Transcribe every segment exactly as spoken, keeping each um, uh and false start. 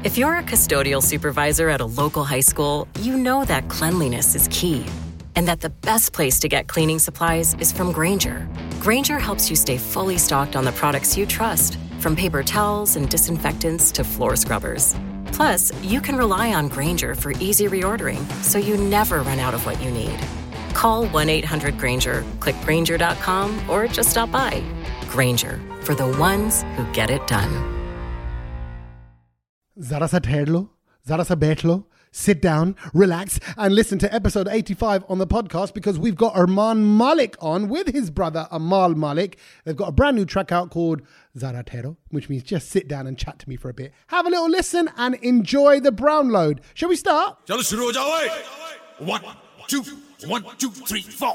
If you're a custodial supervisor at a local high school, you know that cleanliness is key and that the best place to get cleaning supplies is from Grainger. Grainger helps you stay fully stocked on the products you trust, from paper towels and disinfectants to floor scrubbers. Plus, you can rely on Grainger for easy reordering, so you never run out of what you need. Call one eight hundred Grainger, click Grainger dot com, or just stop by. Grainger, for the ones who get it done. Zara sa ठहर Zara sa बैठ sit down, relax, and listen to episode eighty-five on the podcast, because we've got Armaan Malik on with his brother Amal Malik. They've got a brand new track out called Zara Tero, which means just sit down and chat to me for a bit. Have a little listen and enjoy the Brownload. Shall we start? Chalo shuru ho jao. One, two, one, two, three, four.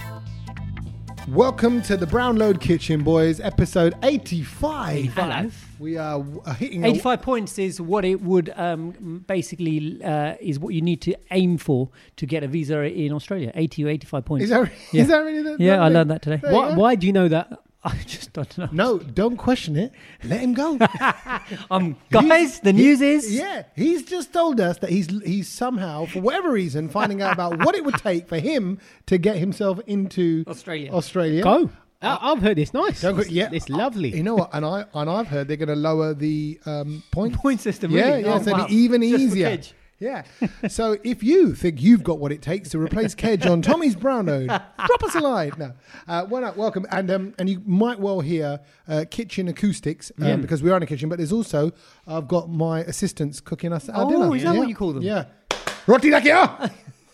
Welcome to the Brownload Kitchen, boys. Episode eighty-five. eighty-five. We are uh, hitting eighty-five a... points is what it would um, basically uh, is what you need to aim for to get a visa in Australia. eighty or eighty-five points. Is that, yeah. is that really the, Yeah, I learned that today. Why, why do you know that? I just don't know. No, don't question it. Let him go. um, guys, the news he, is... Yeah, he's just told us that he's he's somehow, for whatever reason, finding out about what it would take for him to get himself into Australia. Australia. Go. Uh, I've heard it's nice. Go, it's, yeah, it's lovely. You know what? And I and I've heard they're going to lower the um, point point system. Yeah, really? yeah, oh, so wow. be even Just easier. Yeah. So if you think you've got what it takes to replace Kedge on Tommy's Brownload, drop us a line. No, uh, well, no, welcome, and um, and you might well hear uh, kitchen acoustics um, Yeah. because we are in a kitchen. But there's also I've got my assistants cooking us our Oh, dinner. is that yeah. what you call them? Yeah. Roti da kya?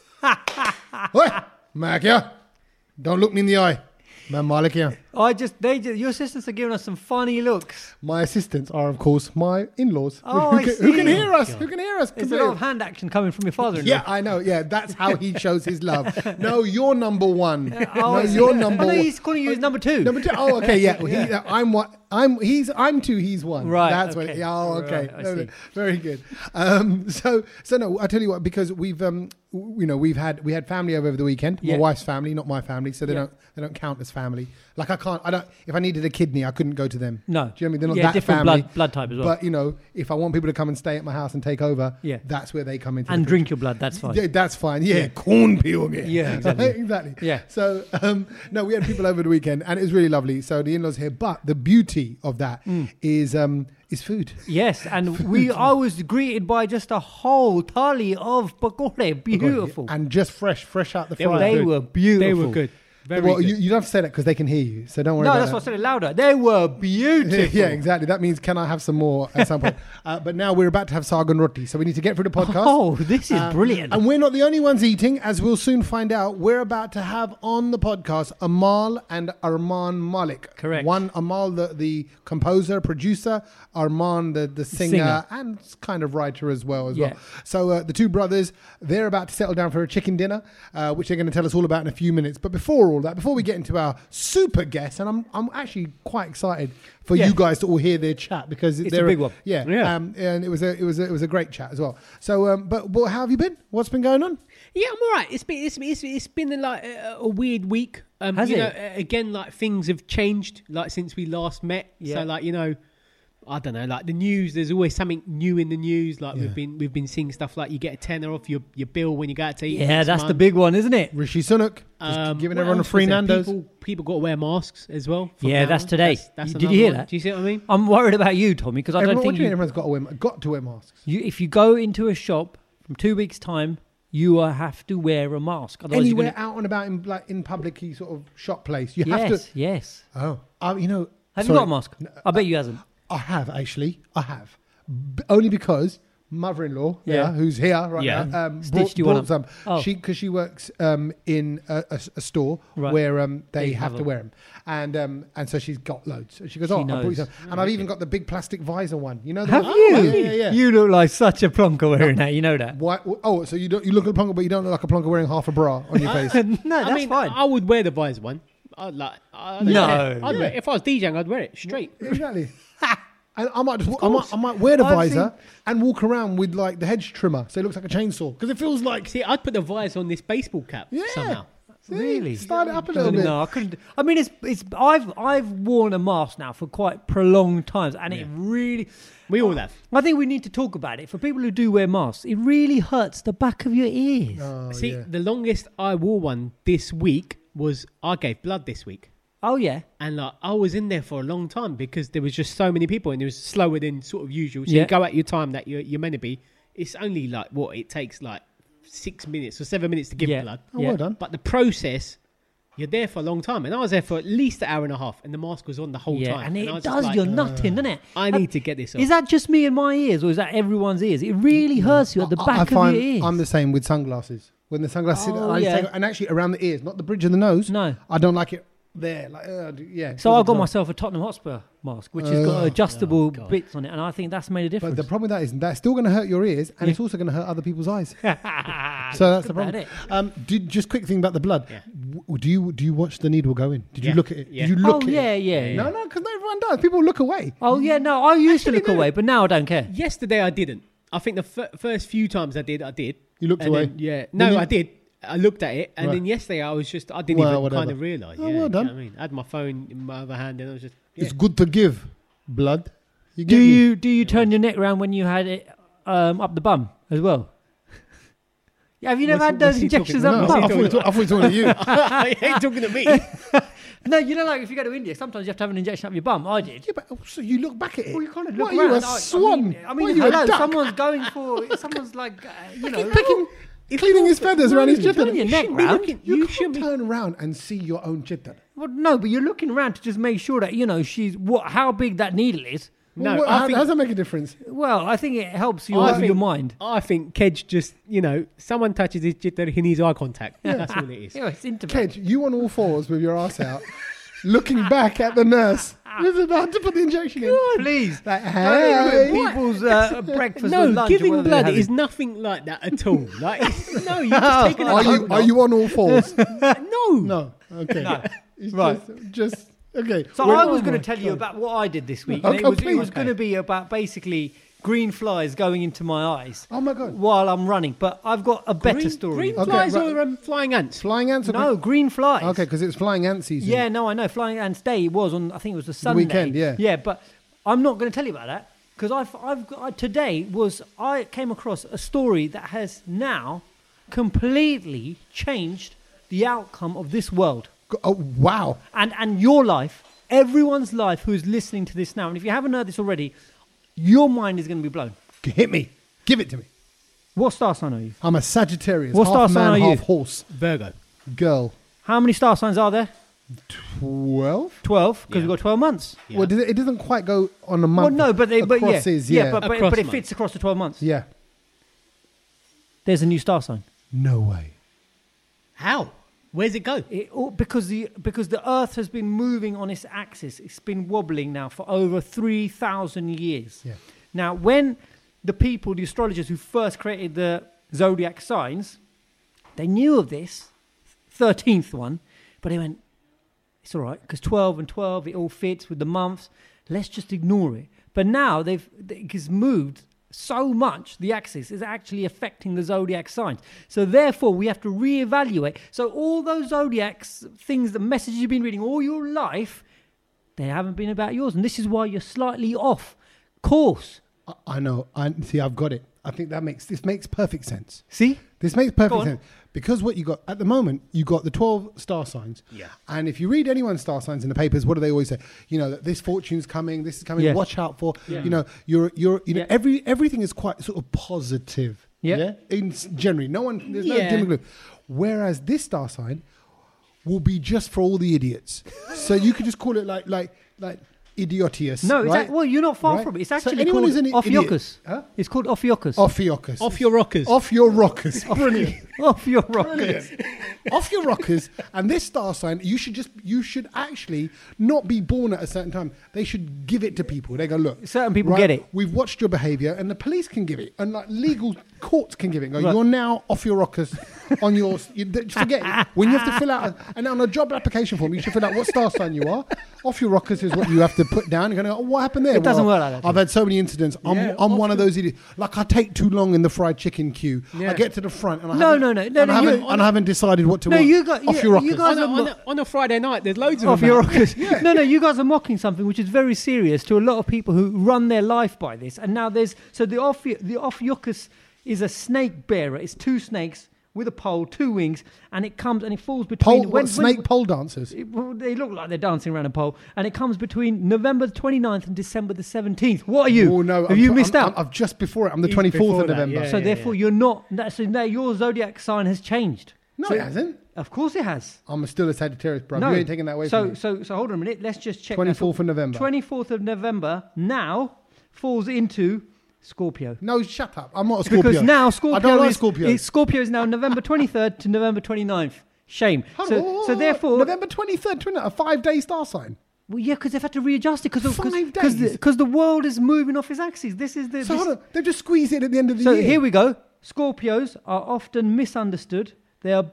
Oi, ma kya? Don't look me in the eye. Man Malik here. I just, they just, your assistants are giving us some funny looks. My assistants are, of course, my in-laws. Oh, who, I can, see. who can hear us? God. Who can hear us? There's a lot of hand action coming from your father-in-law. Yeah, I know. Yeah, that's how he shows his love. No, you're number one. Oh, no, I see. you're number Oh, no, one. he's calling you as number two. Number two. Oh, okay. Yeah, well, he, Yeah. I'm what. I'm. He's. I'm two. He's one. Right, That's okay. what. Yeah, oh, okay. Right, I No, no, see. very good. Um, so, so no. I tell you what, because we've, um, w- you know, we've had we had family over, over the weekend. My Yeah. wife's family, not my family, so they Yeah. don't they don't count as family. Like I can't. I don't. If I needed a kidney, I couldn't go to them. No. Do you know what I mean? They're not Yeah, that different family. blood- blood type as well. But you know, if I want people to come and stay at my house and take over, Yeah. that's where they come into. And the drink your blood, that's fine. Yeah, that's fine. Yeah, corn pioge. Yeah, exactly. exactly. Yeah. So, um, no, we had people over the weekend, and it was really lovely. So the in-laws here, but the beauty of that Mm. is um, is food. Yes, and we I was greeted by just a whole thali of pakore. Beautiful. And just fresh, fresh out the They were fryer. They good. were beautiful. They were good. Very well, good. you, you don't have to say that because they can hear you, so don't worry No, about that's that. what I said it louder. They were beautiful. Yeah, exactly. That means can I have some more at some point? Uh, but now we're about to have sagan roti, so we need to get through the podcast. Oh, this is Uh, brilliant. And we're not the only ones eating, as we'll soon find out. We're about to have on the podcast Amal and Armaan Malik. Correct. One, Amal, the, the composer, producer, Armaan, the, the singer, Singer. and kind of writer as well. As Yeah. well. So uh, the two brothers, they're about to settle down for a chicken dinner, uh, which they're going to tell us all about in a few minutes. But before all that, before we get into our super guest, and I'm I'm actually quite excited for Yeah. you guys to all hear their chat because It's they're a big one. Yeah, Yeah. Um, and it was a it was a, it was a great chat as well. So, um, but, but how have you been? What's been going on? Yeah, I'm all right. It's been it's it's, it's been like a, a weird week. Um, Has you it? know, uh, again, like things have changed like since we last met. Yeah. So like you know, I don't know, like the news. There's always something new in the news. Like Yeah. we've been we've been seeing stuff like you get a tenner off your, your bill when you go out to eat. yeah, next that's the month. big one, isn't it? Rishi Sunak just Um, giving what everyone a else free was there? Nando's. People, people got to wear masks as well. from Yeah, now that's on. today. That's, that's Did you another hear one. that? Do you see what I mean? I'm worried about you, Tommy, because I Everyone, don't what think do you mean you, everyone's got to wear got to wear masks? you, if you go into a shop from two weeks' time, you will have to wear a mask. Otherwise you're Anywhere gonna, out and about in like in public sort of shop place, you yes, have to. yes. Oh, uh, you know. Have sorry. you got a mask? I bet you hasn't. I have actually. I have, B- only because mother-in-law, yeah, Yeah. who's here right Yeah. now, um, Stitched brought, you one brought up. some. Oh. She because she works um, in a, a, a store Right. where um, they They have have to them. wear them, and um, and so she's got loads. She goes, She oh, I brought you knows. some, and I've even got the big plastic visor one. You know, the Have one- you? Yeah, yeah, yeah. You look like such a plonker wearing that. You know that. Why, oh, so you don't you look at a plonker, but you don't look like a plonker wearing half a bra on your face. no, that's I mean, fine. I would wear the visor one. I'd like. I'd No. wear it. I'd wear it. If I was DJing, I'd wear it straight. Exactly. And I might, just, I might, I might wear the I've visor seen- and walk around with like the hedge trimmer, so it looks like a chainsaw because it feels like See, I'd put the visor on this baseball cap Yeah. somehow. Really? Start it up a little bit. No, I couldn't. I mean, it's it's. I've I've worn a mask now for quite prolonged times, and it really. We all have. I think we need to talk about it for people who do wear masks. It really hurts the back of your ears. Oh, See, yeah. the longest I wore one this week was I gave blood this week. Oh yeah, And like I was in there for a long time because there was just so many people and it was slower than sort of usual. So Yeah. you go at your time that you're, you're meant to be. It's only like what it takes like six minutes or seven minutes to give Yeah. blood. Oh, Yeah. well done. But the process, you're there for a long time. And I was there for at least an hour and a half and the mask was on the whole yeah, time. and I it was just does like, your nutting, doesn't it? I need to get this off. Is that just me and my ears, or is that everyone's ears? It really hurts you at the I- back I of find your ears. I'm the same with sunglasses. When the sunglasses, Oh, I just yeah. take, and actually around the ears, not the bridge of the nose. No. I don't like it there. Like, uh, yeah. So I got my. myself a Tottenham Hotspur mask, which has got adjustable Oh, God. bits on it, and I think that's made a But difference. the problem with that is that's still going to hurt your ears, and Yeah. it's also going to hurt other people's eyes. So that's That's the about problem. it. Um, did, just quick thing about the blood. Yeah. W- do you do you watch the needle go in? Did you Yeah. look at it? Yeah. Did you look Oh at yeah, it? yeah, yeah. No, no, because everyone does. People look away. Oh yeah, no. I used to Actually, look no. away, but now I don't care. Yesterday I didn't. I think the f- first few times I did, I did. You looked And away? then- yeah. When No, you- I did. I looked at it, and Right. then yesterday I was just, I didn't Well, even whatever. kind of realise. Oh, yeah, well do you know done. what I mean? I had my phone in my other hand, and I was just, yeah. It's good to give blood. You Do get me? you do you turn your neck around when you had it um, up the bum as well? Yeah, have you never What's- had those what's he injections talking- No, I up thought, the you bum? were talking- I thought you were talking to you. I ain't talking to me. No, you know, like if you go to India, sometimes you have to have an injection up your bum. I did. Yeah, but oh, so you look back at it. Well, you kind of What look are you, around. a I- swan? I mean, I What mean are you, a hello, duck? someone's going for. Someone's like, uh, you know, Picking, cleaning his feathers around his Turn chitta. your neck shouldn't be round. looking- You, You can't shouldn't be. turn around and see your own chitta. Well, no, but you're looking around to just make sure that you know she's what how big that needle is. No, Well, I how, think- how does that make a difference? Well, I think it helps your I your think- mind. I think Kedge just, you know, someone touches his jitter, he needs eye contact. That's all it is. Yeah, it's intimate. Kedge, you on all fours with your ass out, looking back at the nurse. This is about to put the injection in. Please, Like, don't hey. ruin people's uh, breakfast. No, or lunch or giving whatever blood they're is having. nothing like that at all. Like, it's, no, you're just taking a Are you hope are you on all fours? not. No. No. Okay. No. It's Right. Just, just okay. So Well, I was oh going my to tell you God. about what I did this week. Oh, and it was, it please. was going to be about basically green flies going into my eyes Oh my God. while I'm running. But I've got a better Green, story. green Okay, flies right. or um, flying ants? Flying ants. Or No, green flies. Okay, because it's flying ant season. Yeah, no, I know. Flying Ants Day it was on. I think it was the Sunday weekend, yeah. Yeah, but I'm not going to tell you about that because I've, I've got, I, today was I came across a story that has now completely changed the outcome of this world Go- Oh wow. and and your life, everyone's life who is listening to this now. And if you haven't heard this already, your mind is going to be blown. Hit me. Give it to me. What star sign are you? I'm a Sagittarius. What half star sign man, are you? half horse. Virgo. Girl. How many star signs are there? Twelve. Twelve, because Yeah. we've got twelve months. Yeah. Well, does it, it doesn't quite go on a month. Well, no, but they, but yeah, across is, yeah, yeah. but but, Across but it months. fits across the twelve months. yeah. There's a new star sign. No way. How? Where's it go? It, all- because the because the Earth has been moving on its axis, it's been wobbling now for over three thousand years. Yeah. Now, when the people, the astrologers who first created the zodiac signs, they knew of this thirteenth one, but they went, "It's all right because twelve and twelve, it all fits with the months. Let's just ignore it." But now they've it's moved so much, the axis is actually affecting the zodiac signs. So therefore, we have to reevaluate. So all those zodiacs things, the messages you've been reading all your life, they haven't been about yours, and this is why you're slightly off course. I, I know. I see. I've got it. I think that makes this makes perfect sense. See? This makes Go perfect on. sense because what you got at the moment, you got the twelve star signs. Yeah. And if you read anyone's star signs in the papers, what do they always say? You know, that this fortune's coming, this is coming. Yeah. Watch out for. Yeah. You know, you're you're you know Yeah. every everything is quite sort of positive. Yeah. In s- generally, no one there's no Yeah. dim and gloom. Whereas this star sign will be just for all the idiots. So you could just call it like like like idiotius. No, it's right? act- well, you're not far Right? from it. It's So actually anyone called who's an i- idiot- Ophiuchus. Huh? It's called Ophiuchus. Ophiuchus. Off your rockers. Off your rockers. Brilliant. Off your rockers. Off your rockers. And this star sign, you should just, you should actually not be born at a certain time. They should give it to people. They go, look. Certain people get it. We've watched your behaviour, and the police can give it, and like legal courts can give it. And go, Right. you're now off your rockers on yours. You, th- forget it. When you have to fill out, a, and on a job application form, you should fill out what star sign you are. Off your rockers is what you have to put down. You're going to go, oh, what happened there? It doesn't work like that. I've had so many incidents. I'm, Yeah, I'm off one of your- those idiots. Like I take too long in the fried chicken queue. Yeah. I get to the front and I No, haven't- no, no, no, and no, I haven't, you- and I haven't decided what What to No, what? you got- off yeah, your you rockers. guys- On a, I'm on, not- a, on a Friday night, there's loads of Off them. your out. rockers. No, no, you guys are mocking something which is very serious to a lot of people who run their life by this. And now there's so the off the off yuckus is a snake bearer. It's two snakes with a pole, two wings, and it comes and it falls between. Pole, what, snake pole dancers. It, well, they look like they're dancing around a pole, and it comes between November the twenty-ninth and December the seventeenth. What are you? Oh no! Have I'm you tw- missed I'm, out? I'm, I'm just before it. I'm the He's twenty-fourth before of that, November. yeah. so therefore, you're not. that- So now your zodiac sign has changed. No, So- it hasn't. Of course, it has. I'm still a Sagittarius, bro. No, You ain't taking that away so from me. so so hold on a minute. Let's just check. twenty-fourth of November. twenty-fourth of November now falls into Scorpio. No, shut up. I'm not a Scorpio. Because now Scorpio I don't like is, Scorpio. is Scorpio is now November twenty-third to November twenty-ninth. Shame. Hold So, on, so therefore, November twenty-third, twenty, a five-day star sign. well, yeah, because they've had to readjust it because Five because days? the, 'cause the world is moving off its axis. This is the. So this- hold on, they just squeeze it at the end of the so year. here we go. Scorpios are often misunderstood. They are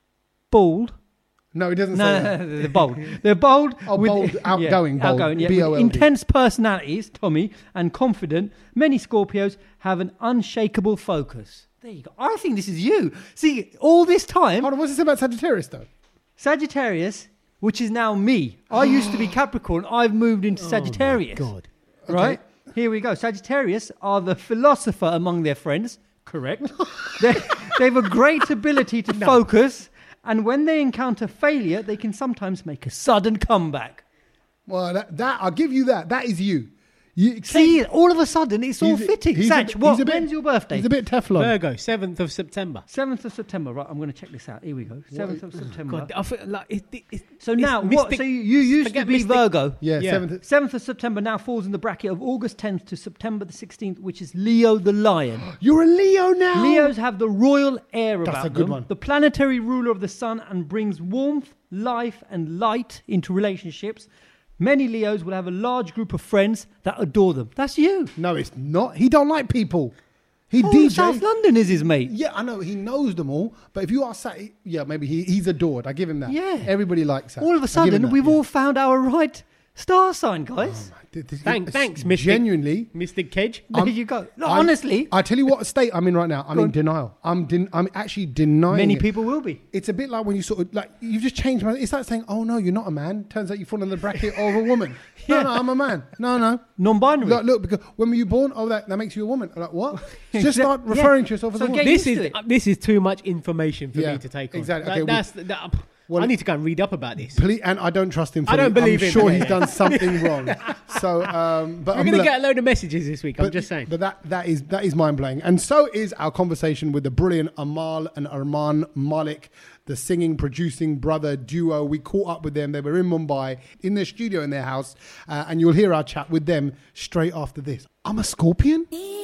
bold. No, it doesn't No, say no, that. no, they're bold. They're bold. Oh, bold, outgoing, yeah, bold, outgoing, yeah, B O L D. with intense personalities, Tommy, and confident. Many Scorpios have an unshakable focus. There you go. I think this is you. See, all this time, Hold on, what's this about Sagittarius though? Sagittarius, which is now me. I used to be Capricorn. I've moved into Sagittarius. God. Right? Here we go. Sagittarius are the philosopher among their friends. Correct. they, they have a great ability to focus, and when they encounter failure, they can sometimes make a sudden comeback. Well, that, that I'll give you that. That is you. you See, all of a sudden, it's all he's a- fitting. he's a Sag, bit- what, he's a bit- when's your birthday? He's a bit Teflon. Virgo, seventh of September. seventh of September. Right, I'm going to check this out. Here we go. seventh of September. God, I feel like it, it, it, So it's now, what? mystic- So you, you used to forget be mystic- Virgo. Yeah, Yeah. seventh. seventh of September now falls in the bracket of August tenth to September the sixteenth, which is Leo the Lion. You're a Leo now. Leos have the royal air That's about a good them, one. the planetary ruler of the sun, and brings warmth, life, and light into relationships. Many Leos will have a large group of friends that adore them. That's you. No, it's not. He don't like people. He Oh, D J. South London is his mate. Yeah, I know. He knows them all. But if you are sat, yeah, maybe he, he's adored. I give him that. Yeah. Everybody likes that. All of I a give him sudden, that, we've yeah. all found our right star sign, guys. Th- th- Thank- it's thanks, Mystic. Genuinely. Mystic Kedge. There I'm- you go. No, I'm- honestly, I tell you what state I'm in right now. I'm Go in on. denial. I'm den- I'm actually denying many it. people will be. It's a bit like when you sort of like you've just changed my. It's like saying, "Oh no, you're not a man." Turns out you fall in the bracket of a woman. No, Yeah. no, I'm a man. No, no. Non-binary. Look, look, because when were you born? Oh, that, that makes you a woman. I'm like, what? Just Exact- start yeah. referring to yourself as So a woman. get This used is to it. uh, this is too much information for Yeah, me to take on. exactly. That- Okay, well- that's that, well- I need to go and read up about this. Ple- and I don't trust him. I don't fully. believe I'm him. sure Yeah, he's yeah. done something wrong. So, um, but We're I'm going to like- get a load of messages this week. I'm but- just saying. But that that is that is mind blowing, and so is our conversation with the brilliant Amal and Arman Malik, the singing producing brother duo. We caught up with them. They were in Mumbai in their studio in their house, uh, and you'll hear our chat with them straight after this. I'm a Scorpion.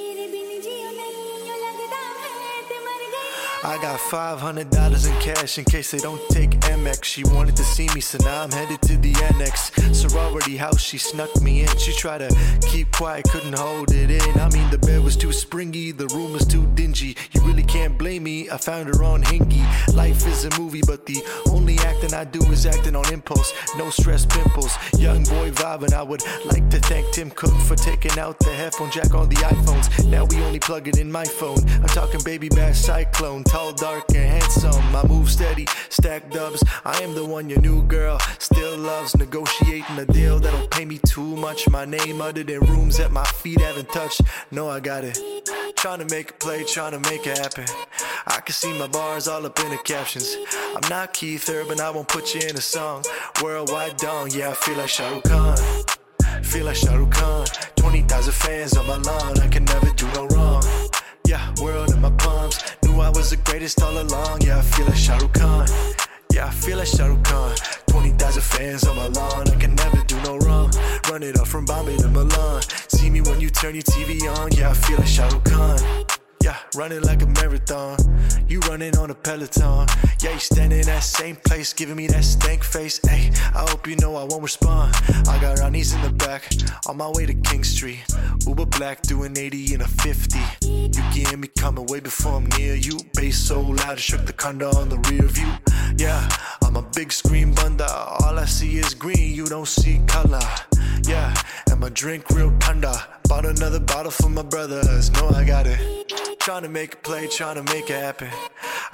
I got five hundred dollars in cash in case they don't take M X. She wanted to see me, so now I'm headed to the annex. Sorority house, she snuck me in. She tried to keep quiet, couldn't hold it in. I mean, the bed was too springy, the room was too dingy. You really can't blame me, I found her on Hingy. Life is a movie, but the only acting I do is acting on impulse. No stress pimples, young boy vibing. I would like to thank Tim Cook for taking out the headphone jack on the iPhones. Now we only plug it in my phone. I'm talking baby bash cyclone. Tall, dark, and handsome. I move steady, stack dubs. I am the one your new girl still loves. Negotiating a deal that'll pay me too much. My name uttered in rooms that my feet haven't touched. No, I got it. Trying to make a play, trying to make it happen. I can see my bars all up in the captions. I'm not Keith Urban, I won't put you in a song. Worldwide dong, yeah, I feel like Shah Rukh Khan. Feel like Shah Rukh Khan. twenty thousand fans on my lawn, I can never do no wrong. Yeah, world in my palms. Knew I was the greatest all along. Yeah, I feel like Shah Rukh Khan. Yeah, I feel like Shah Rukh Khan. twenty thousand fans on my lawn. I can never do no wrong. Run it up from Bombay to Milan. See me when you turn your T V on. Yeah, I feel like Shah Rukh Khan. Yeah, running like a marathon. You running on a Peloton. Yeah, you standing in that same place, giving me that stank face. Hey, I hope you know I won't respond. I got Ronnie's in the back, on my way to King Street. Uber black, doing eighty in a fifty. You can hear me coming way before I'm near you. Bass so loud, it shook the condo on the rear view. Yeah, I'm a big screen bunda. All I see is green, you don't see color. Yeah, and my drink real tender. Bought another bottle for my brothers, know I got it. Trying to make a play, trying to make it happen.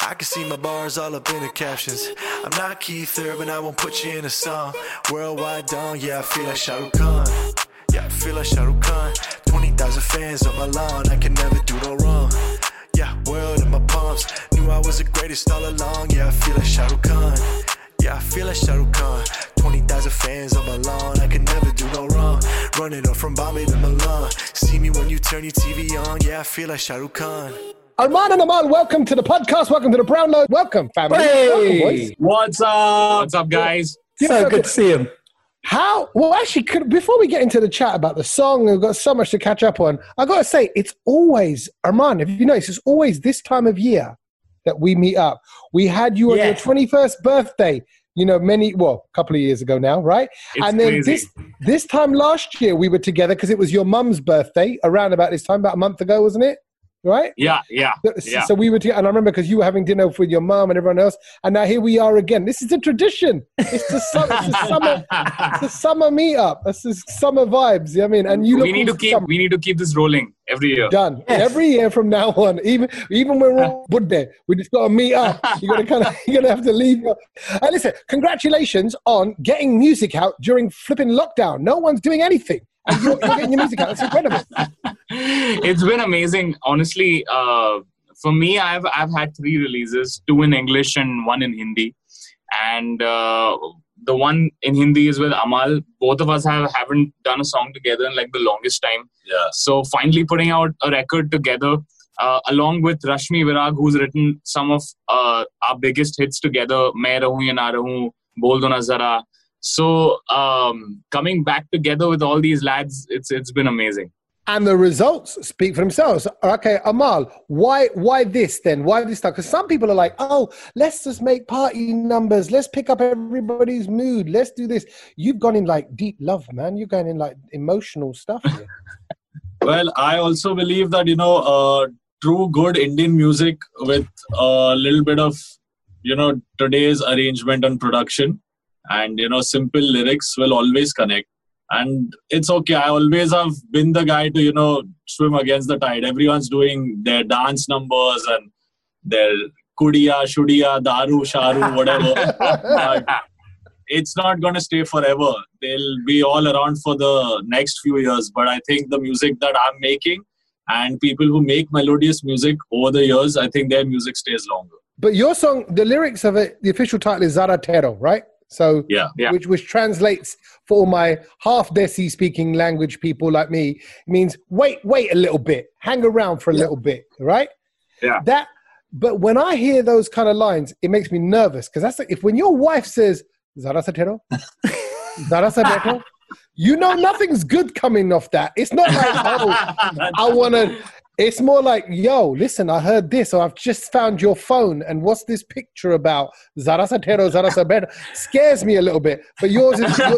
I can see my bars all up in the captions. I'm not Keith Urban, I won't put you in a song. Worldwide dawn, yeah, I feel like Shah Rukh Khan. Yeah, I feel like Shah Rukh Khan. twenty thousand fans on my lawn, I can never do no wrong. Yeah, world in my palms. Knew I was the greatest all along. Yeah, I feel like Shah Rukh Khan. Yeah, I feel like Shah Rukh Khan. twenty thousand fans on my lawn, I can never do no wrong. Running up from Bombay to Milan. See me when you turn your T V on. Yeah, I feel like Shah Rukh Khan. Arman and Amal, welcome to the podcast. Welcome to the Brown Load. Welcome, family. Hey! Welcome, boys. What's up? What's up, guys? Yeah, So so good good. to see him. How, well, actually, could, before we get into the chat about the song, we've got so much to catch up on. I got to say, it's always, Arman, if you notice, it's always this time of year that we meet up. We had you on Yeah. your twenty-first birthday, you know, many, well, a couple of years ago now, right? It's and then crazy. this this time last year, we were together because it was your mum's birthday around about this time, about a month ago, wasn't it? Right? Yeah, yeah, So, yeah. so we were together, and I remember because you were having dinner with your mum and everyone else, and now here we are again. This is a tradition. It's the, su- it's the summer, it's the summer meetup. It's the summer vibes. You know what I mean, and you look we need to all keep summer- we need to keep this rolling every year. done every year from now on. Even even when we're all good there, we just got to meet up. You got to kind of you're gonna have to leave. And listen, congratulations on getting music out during flipping lockdown. No one's doing anything, and you're, you're getting your music out. That's incredible. It's been amazing, honestly. Uh, for me, I've I've had three releases: two in English and one in Hindi. And uh, the one in Hindi is with Amal. Both of us have haven't done a song together in like the longest time. Yeah. So finally putting out a record together, uh, along with Rashmi Virag, who's written some of uh, our biggest hits together. Main Rahoon Ya Na Rahoon, Bol Do Na Zara. So um, coming back together with all these lads, it's it's been amazing. And the results speak for themselves. Okay, Amal, why why this then? Why this stuff? Because some people are like, oh, let's just make party numbers. Let's pick up everybody's mood. Let's do this. You've gone in like deep love, man. You're going in like emotional stuff here. Well, I also believe that, you know, uh, true good Indian music with a little bit of, you know, today's arrangement and production and, you know, simple lyrics will always connect. And it's okay. I always have been the guy to, you know, swim against the tide. Everyone's doing their dance numbers and their kudiya, shudiya, daru, sharu, whatever. But it's not going to stay forever. They'll be all around for the next few years. But I think the music that I'm making and people who make melodious music over the years, I think their music stays longer. But your song, the lyrics of it, the official title is Zara Tero, right? So, Yeah. Yeah. which which translates for all my half Desi speaking language people like me, means wait, wait a little bit, hang around for a little bit, right? Yeah. That, but when I hear those kind of lines, it makes me nervous because that's like, if when your wife says Zara Satero, Zara Sabeto, you know nothing's good coming off that. It's not like, oh, I want to. It's more like, yo, listen, I heard this, or I've just found your phone, and what's this picture about? Zara Satero, Zara Sabeto. Scares me a little bit, but yours is, your,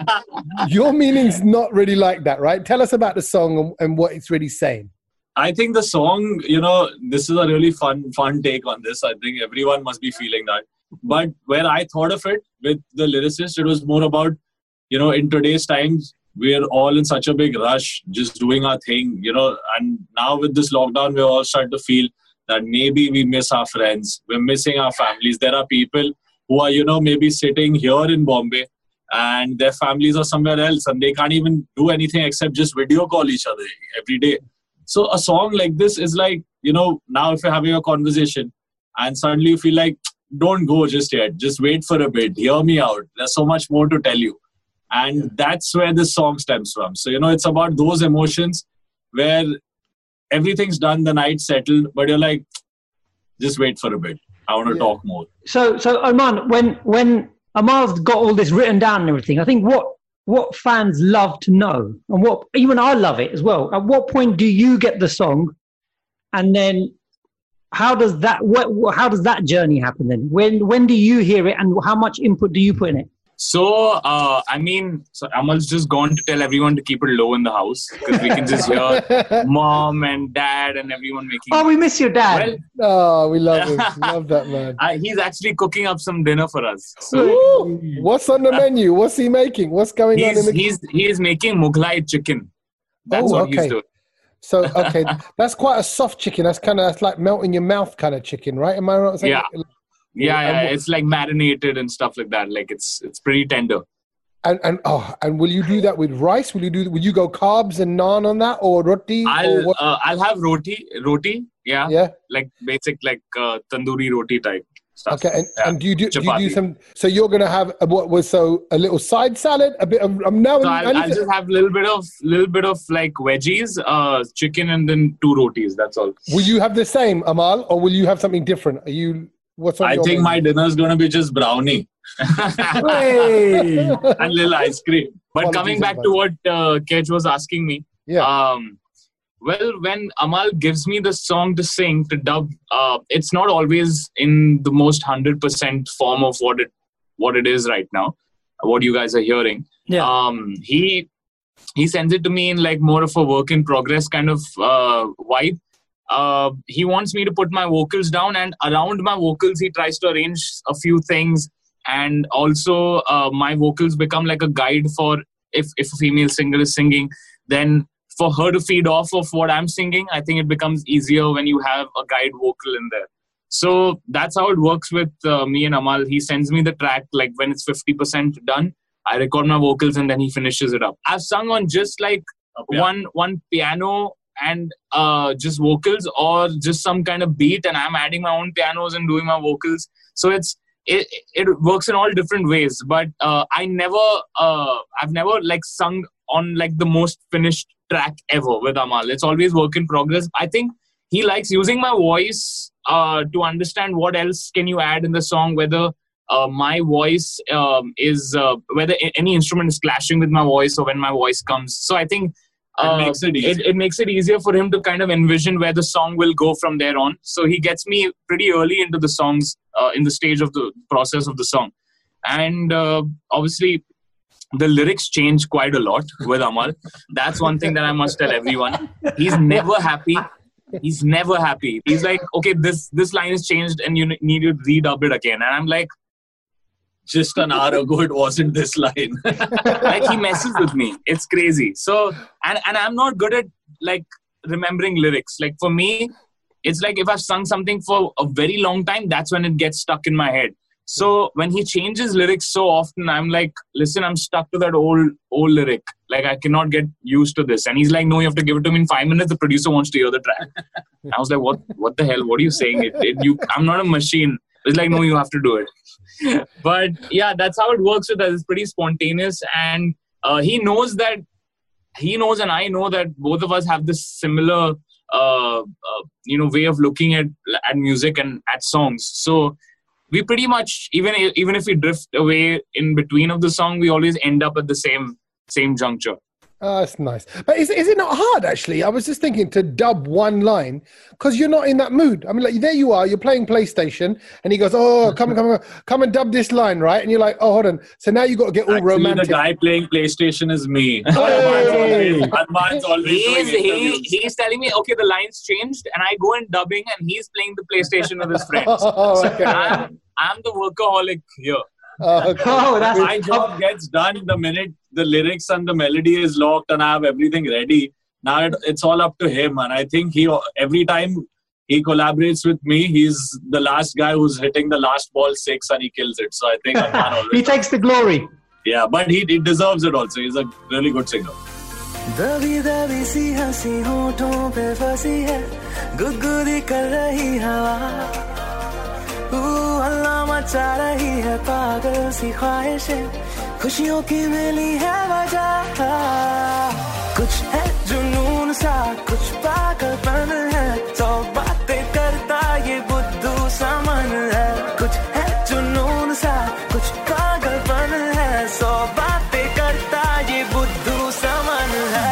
your meaning's not really like that, right? Tell us about the song and, and what it's really saying. I think the song, you know, this is a really fun, fun take on this. I think everyone must be feeling that. But where I thought of it with the lyricist, it was more about, you know, in today's times, we're all in such a big rush, just doing our thing, you know, and now with this lockdown, we're all starting to feel that maybe we miss our friends. We're missing our families. There are people who are, you know, maybe sitting here in Bombay and their families are somewhere else and they can't even do anything except just video call each other every day. So a song like this is like, you know, now if you're having a conversation and suddenly you feel like, don't go just yet, just wait for a bit, hear me out. There's so much more to tell you. And that's where this song stems from. So, you know, it's about those emotions where everything's done, the night's settled, but you're like, just wait for a bit. I want to Yeah. talk more. So, so Oman, when when Amal's got all this written down and everything, I think what what fans love to know, and what even I love it as well. At what point do you get the song, and then how does that what how does that journey happen? Then when when do you hear it, and how much input do you put in it? So, uh, I mean, so Amal's just gone to tell everyone to keep it low in the house because we can just hear mom and dad and everyone making. Oh, we miss your dad. Well, Oh, we love him. Love that, man. I, he's actually cooking up some dinner for us. So Ooh, what's on the menu? What's he making? What's going on in he's the he's he is making Mughlai chicken. That's Oh, what okay. he's doing. So, okay, that's quite a soft chicken. That's kind of that's like melt in your mouth kind of chicken, right? Am I right? Saying Yeah. it? Yeah, And yeah, what- it's like marinated and stuff like that. Like it's it's pretty tender. And and oh, and will you do that with rice? Will you do? Will you go carbs and naan on that, or roti? or I'll what? uh, I'll have roti, roti, yeah, Yeah. like basic like uh, tandoori roti type stuff. Okay, and, Yeah. and do you do, do you do Chapati. some? So you're gonna have a, what was so a little side salad, a bit of. I'm now. So I I'll, need I'll to- just have a little bit of little bit of like veggies, uh, chicken, and then two rotis. That's all. will you have the same, Amal, or will you have something different? Are you? What's on I your think menu? my dinner is going to be just brownie Hey! and little ice cream. But Apologies, coming back advice. to what uh, Kej was asking me, Yeah. um, well, when Amal gives me the song to sing, to dub, uh, it's not always in the most hundred percent form of what it what it is right now, what you guys are hearing. Yeah. Um, he he sends it to me in like more of a work in progress kind of uh, vibe. Uh, he wants me to put my vocals down, and around my vocals, he tries to arrange a few things. And also, uh, my vocals become like a guide for if, if a female singer is singing, then for her to feed off of what I'm singing, I think it becomes easier when you have a guide vocal in there. So that's how it works with uh, me and Amal. He sends me the track like when it's fifty percent done. I record my vocals and then he finishes it up. I've sung on just like Yeah. one one piano and uh, just vocals, or just some kind of beat, and I'm adding my own pianos and doing my vocals. So it's it, it works in all different ways. But uh, I never uh, I've never like sung on like the most finished track ever with Amal. It's always work in progress. I think he likes using my voice uh, to understand what else can you add in the song, whether uh, my voice um, is uh, whether any instrument is clashing with my voice, or when my voice comes. So I think It uh, makes it it, easier. it makes it easier for him to kind of envision where the song will go from there on. So he gets me pretty early into the songs, uh, in the stage of the process of the song. And uh, obviously, the lyrics change quite a lot with Amal. That's one thing that I must tell everyone. He's never happy. He's never happy. He's like, okay, this this line is changed and you need to redub it again. And I'm like, Just an hour ago, it wasn't this line. like he messes with me. It's crazy. So, and, and I'm not good at like remembering lyrics. Like for me, it's like if I've sung something for a very long time, that's when it gets stuck in my head. So when he changes lyrics so often, I'm like, listen, I'm stuck to that old, old lyric. Like I cannot get used to this. And he's like, no, you have to give it to me in five minutes. The producer wants to hear the track. I was like, what, what the hell? What are you saying? It, it, you, I'm not a machine. It's like, no, you have to do it. But yeah, that's how it works with us. It's pretty spontaneous. And uh, he knows that, he knows and I know that both of us have this similar, uh, uh, you know, way of looking at, at music and at songs. So we pretty much, even, even if we drift away in between of the song, we always end up at the same, same juncture. Oh, that's nice. But is, is it not hard, actually? I was just thinking to dub one line because you're not in that mood. I mean, like, there you are, you're playing PlayStation, and he goes, oh, come, come, come and dub this line, right? And you're like, oh, hold on. So now you got to get all Actually, romantic. the guy playing PlayStation is me. Hey! Arman's always He's, doing he, interviews. he's telling me, okay, the line's changed, and I go and dubbing, and he's playing the PlayStation with his friends. Oh, So okay. I'm, I'm the workaholic here. Oh, okay. Oh, that's My job gets done the minute the lyrics and the melody is locked and I have everything ready. Now it, it's all up to him. And I think he every time he collaborates with me, he's the last guy who's hitting the last ball six and he kills it. So I think Arman always. he takes the glory. Yeah, but he, he deserves it also. He's a really good singer. दबी दबी सी हंसी होठों पे फंसी है गुदगुदी कर रही हवा ऊ हल्ला मचा रही है पागल सी ख्वाहिशें खुशियों की मिली है वजह कुछ है जुनून सा कुछ पागलपन है सौ बातें करता ये बुद्धू सा मन है कुछ है जुनून सा कुछ पागलपन है सौ बातें करता ये बुद्धू सा मन है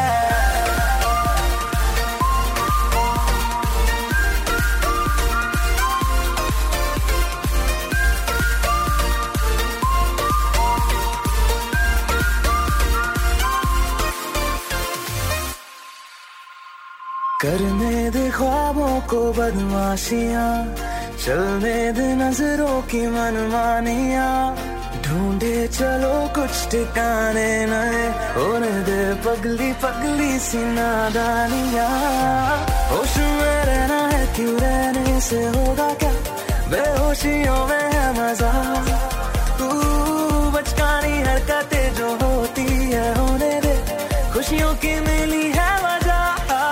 करने दे ख्वाबों को बदमाशियां चलने दे नजरों की मनमानियां ढूंढे चलो कुछ ठिकाने नए होने दे पगली पगली सी नादानियाँ होश में रहना है क्यों रहने से होगा क्या बेहोशियों में है मजा तू बचकानी हरकतें जो होती है होने दे खुशियों की मिली है वजह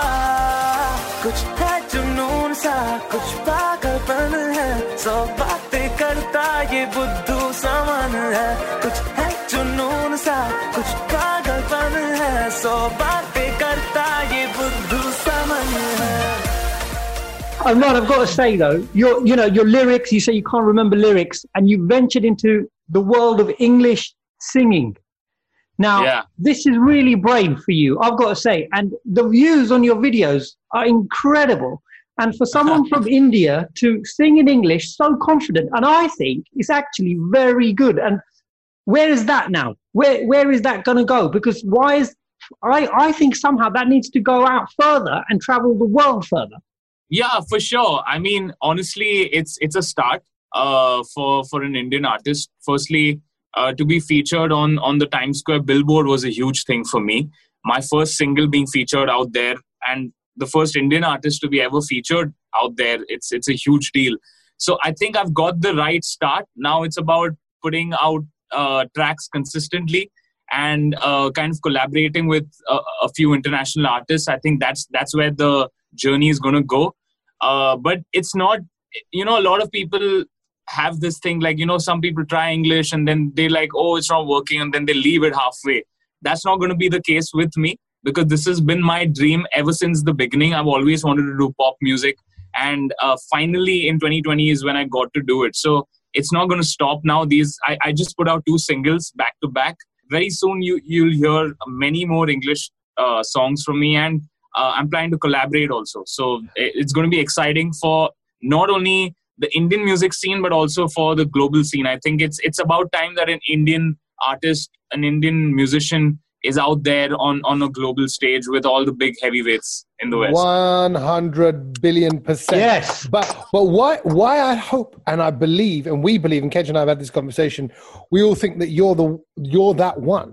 कुछ है जुनून सा कुछ पागलपन है सौ बातें करता ये बुद्धू सामान है कुछ है जुनून सा कुछ पागलपन है सौ बातें करता ये बुद्धू सामान है. Arman, I've got to say though, your you know your lyrics. You say you can't remember lyrics, and you ventured into the world of English singing. Now, Yeah. this is really brave for you. I've got to say, and the views on your videos are incredible. And for someone from India to sing in English so confident, and I think it's actually very good. And where is that now? Where where is that going to go? Because why is I I think somehow that needs to go out further and travel the world further. Yeah, for sure. I mean, honestly, it's it's a start uh, for for an Indian artist. Firstly, uh, to be featured on on the Times Square billboard was a huge thing for me. My first single being featured out there, and the first Indian artist to be ever featured out there. It's it's a huge deal. So I think I've got the right start. Now it's about putting out uh, tracks consistently and uh, kind of collaborating with a, a few international artists. I think that's that's where the journey is going to go. Uh, but it's not, you know, a lot of people have this thing like, you know, some people try English and then they like, oh, it's not working, and then they leave it halfway. That's not going to be the case with me, because this has been my dream ever since the beginning. I've always wanted to do pop music, and uh, finally in twenty twenty is when I got to do it. So it's not going to stop now. These I, I just put out two singles back to back. Very soon you, you'll hear many more English uh, songs from me, and Uh, I'm planning to collaborate also. So it's going to be exciting for not only the Indian music scene, but also for the global scene. I think it's it's about time that an Indian artist, an Indian musician is out there on, on a global stage with all the big heavyweights in the West. one hundred billion percent. Yes. But but why why I hope and I believe, and we believe, and Kedge and I have had this conversation, we all think that you're the you're that one.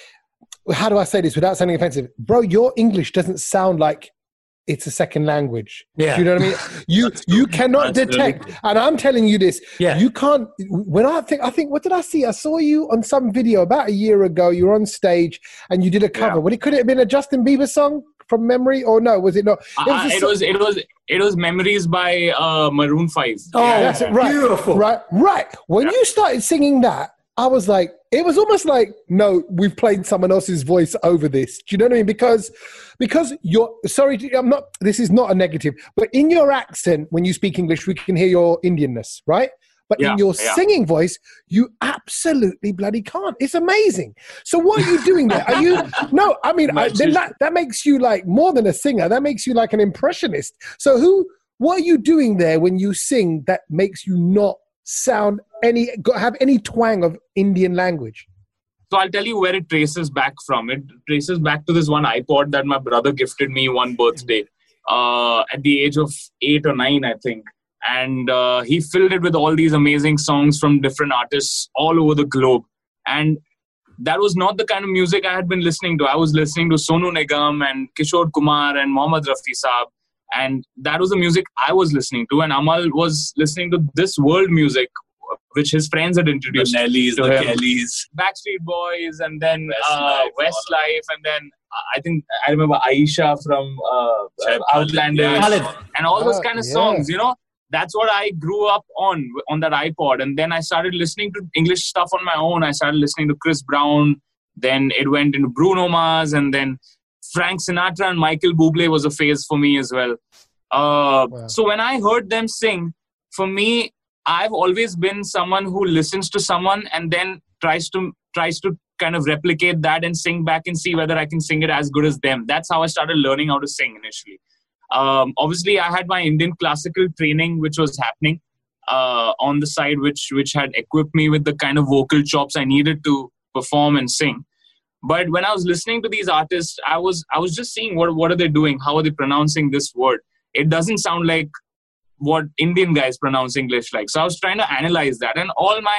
How do I say this without sounding offensive? Bro, your English doesn't sound like it's a second language. Yeah. Do you know what I mean? You you cannot That's detect, really and I'm telling you this, Yeah. you can't, when I think, I think, what did I see? I saw you on some video about a year ago, you were on stage and you did a cover. Yeah. Well, it could it have been a Justin Bieber song from memory, or no, was it not? Uh, a it song- was it was it was Memories by uh, Maroon five. Oh, That's it, right. beautiful. Right, right. When you started singing that, I was like, it was almost like, no, we've played someone else's voice over this. Do you know what I mean? Because, because you're, sorry, I'm not, this is not a negative, but in your accent, when you speak English, we can hear your Indianness, right? But Yeah, in your yeah. singing voice, you absolutely bloody can't. It's amazing. So what are you doing there? Are you, no, I mean, I, then that, that makes you like more than a singer. That makes you like an impressionist. So who, what are you doing there when you sing that makes you not sound any, have any twang of Indian language? So I'll tell you where it traces back from. It traces back to this one iPod that my brother gifted me one birthday uh, at the age of eight or nine, I think. And uh, he filled it with all these amazing songs from different artists all over the globe. And that was not the kind of music I had been listening to. I was listening to Sonu Nigam and Kishore Kumar and Mohammad Rafi Saab. And that was the music I was listening to. And Amal was listening to this world music, which his friends had The introduced Nellies, to the him. Kellys. Backstreet Boys, and then Westlife, uh, Westlife, and then uh, I think I remember Aisha from uh, Chai Outlander, Khalid. and all those Ah, kind of yeah. songs. You know, that's what I grew up on on that iPod. And then I started listening to English stuff on my own. I started listening to Chris Brown. Then it went into Bruno Mars, and then Frank Sinatra and Michael Bublé was a phase for me as well. Uh, Wow. So when I heard them sing, for me, I've always been someone who listens to someone and then tries to tries to kind of replicate that and sing back and see whether I can sing it as good as them. That's how I started learning how to sing initially. Um, obviously, I had my Indian classical training, which was happening uh, on the side, which which had equipped me with the kind of vocal chops I needed to perform and sing. But when I was listening to these artists, I was I was just seeing what what are they doing? How are they pronouncing this word? It doesn't sound like what Indian guys pronounce English like. So I was trying to analyze that. And all my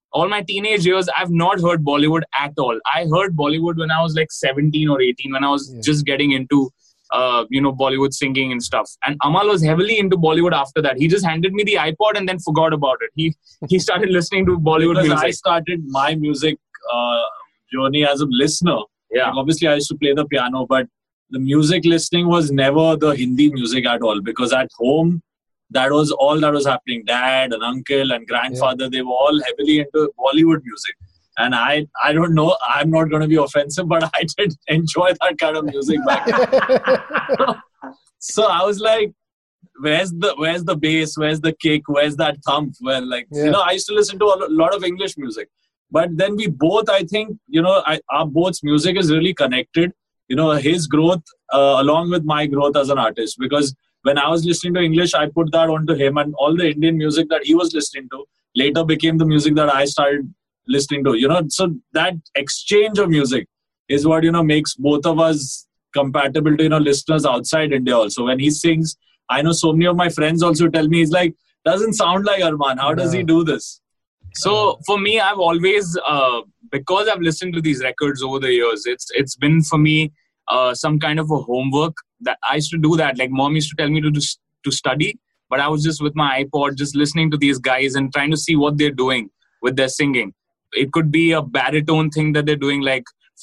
all my teenage years, I've not heard Bollywood at all. I heard Bollywood when I was like seventeen or eighteen, when I was yeah. just getting into, uh, you know, Bollywood singing and stuff. And Amal was heavily into Bollywood after that. He just handed me the iPod and then forgot about it. He he started listening to Bollywood because music. I started my music uh, journey as a listener. Yeah. Like obviously, I used to play the piano, but the music listening was never the Hindi music at all, because at home, that was all that was happening. Dad and uncle and grandfather, yeah. they were all heavily into Bollywood music. And I, I don't know, I'm not going to be offensive, but I did enjoy that kind of music back then. So I was like, where's the where's the bass? Where's the kick? Where's that thump? Well, like, yeah. you know, I used to listen to a lot of English music. But then we both, I think, you know, I, our both's music is really connected. You know, his growth uh, along with my growth as an artist. Because when I was listening to English, I put that onto him, and all the Indian music that he was listening to later became the music that I started listening to. You know, so that exchange of music is what, you know, makes both of us compatible to, you know, listeners outside India also. When he sings, I know so many of my friends also tell me, he's like, doesn't sound like Arman. How does he do this? So for me, I've always, uh, because I've listened to these records over the years, it's it's been for me uh, some kind of a homework that I used to do that. Like mom used to tell me to do, to study, but I was just with my iPod, just listening to these guys and trying to see what they're doing with their singing. It could be a baritone thing that they're doing, like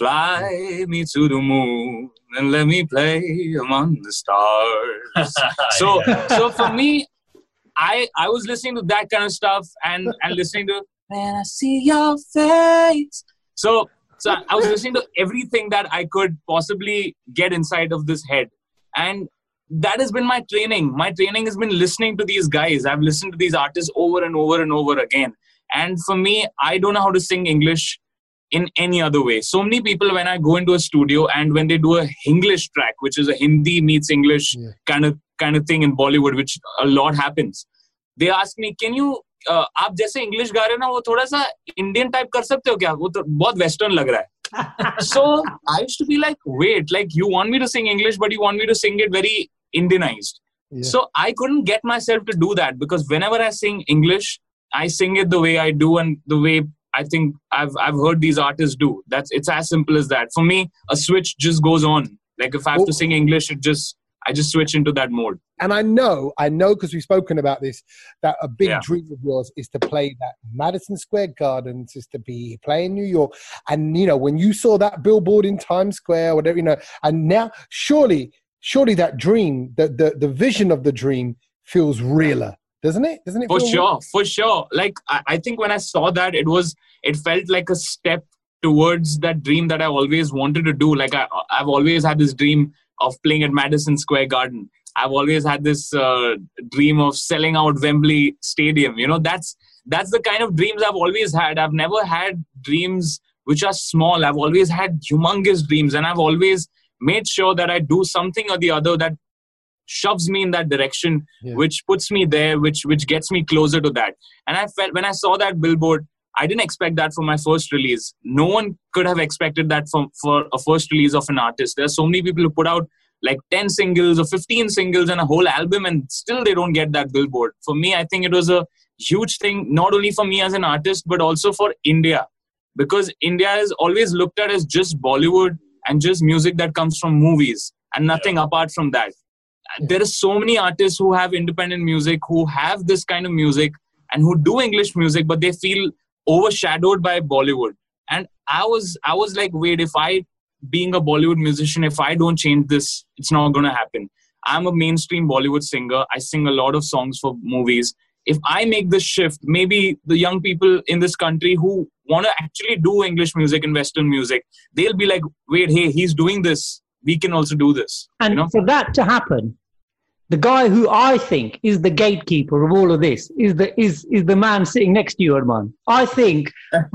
fly me to the moon and let me play among the stars. so so for me, I, I was listening to that kind of stuff and, and listening to When I See Your Face. So so I was listening to everything that I could possibly get inside of this head. And that has been my training. My training has been listening to these guys. I've listened to these artists over and over and over again. And for me, I don't know how to sing English in any other way. So many people, when I go into a studio and when they do a English track, which is a Hindi meets English yeah. kind of kind of thing in Bollywood, which a lot happens, they ask me, can you, uh, आप जैसे English गा रहे हो ना, वो थोड़ा सा Indian type कर सकते हो क्या? वो तो बहुत Western लग रहा है. So I used to be like, wait, like you want me to sing English, but you want me to sing it very Indianized. Yeah. So I couldn't get myself to do that, because whenever I sing English, I sing it the way I do and the way I think I've I've heard these artists do. That's it's as simple as that. For me, a switch just goes on. Like if I have well, to sing English, it just I just switch into that mode. And I know, I know, because we've spoken about this, that a big yeah. dream of yours is to play that Madison Square Gardens, is to be playing New York. And, you know, when you saw that billboard in Times Square, whatever, you know, and now surely, surely that dream, the, the, the vision of the dream feels realer. Doesn't it? Doesn't it? For feel sure, real? for sure. Like, I, I think when I saw that, it was, it felt like a step towards that dream that I always wanted to do. Like, I, I've always had this dream of playing at Madison Square Garden. I've always had this uh, dream of selling out Wembley Stadium. You know, that's that's the kind of dreams I've always had. I've never had dreams which are small. I've always had humongous dreams, and I've always made sure that I do something or the other that shoves me in that direction, yeah. which puts me there, which which gets me closer to that. And I felt when I saw that billboard, I didn't expect that for my first release. No one could have expected that for, for a first release of an artist. There are so many people who put out like ten singles or fifteen singles and a whole album, and still they don't get that billboard. For me, I think it was a huge thing, not only for me as an artist, but also for India. Because India is always looked at as just Bollywood and just music that comes from movies and nothing yeah. apart from that. Yeah. There are so many artists who have independent music, who have this kind of music and who do English music, but they feel overshadowed by Bollywood. And I was I was like, wait, if I, being a Bollywood musician, if I don't change this, it's not going to happen. I'm a mainstream Bollywood singer. I sing a lot of songs for movies. If I make this shift, maybe the young people in this country who want to actually do English music and Western music, they'll be like, wait, hey, he's doing this. We can also do this. And you know? For that to happen, the guy who I think is the gatekeeper of all of this is the is is the man sitting next to you, Arman. I think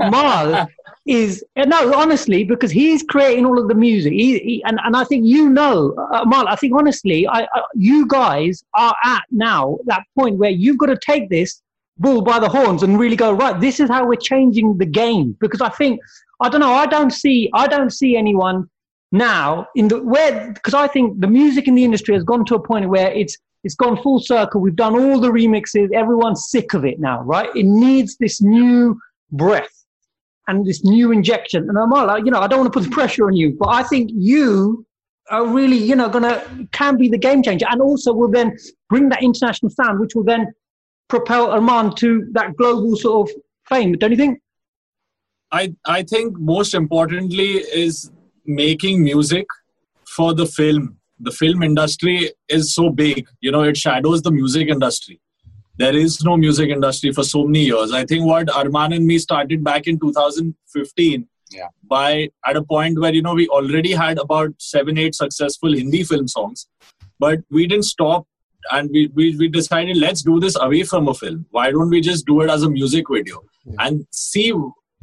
Mal is no, honestly, because he's creating all of the music. He, he, and and I think you know, uh, Mal. I think honestly, I, I you guys are at now that point where you've got to take this bull by the horns and really go, right, this is how we're changing the game. Because I think I don't know, I don't see I don't see anyone now in the where, because I think the music in the industry has gone to a point where it's it's gone full circle. We've done all the remixes. Everyone's sick of it now, right? It needs this new breath and this new injection. And I'm like, you know, I don't want to put the pressure on you, but I think you are really, you know, gonna can be the game changer, and also will then bring that international sound, which will then propel Armaan to that global sort of fame. Don't you think? I I think most importantly is making music for the film. The film industry is so big, you know, it shadows the music industry. There is no music industry for so many years. I think what Armaan and me started back in two thousand fifteen, yeah, by at a point where, you know, we already had about seven, eight successful Hindi film songs, but we didn't stop, and we, we, we decided, let's do this away from a film. Why don't we just do it as a music video yeah. and see,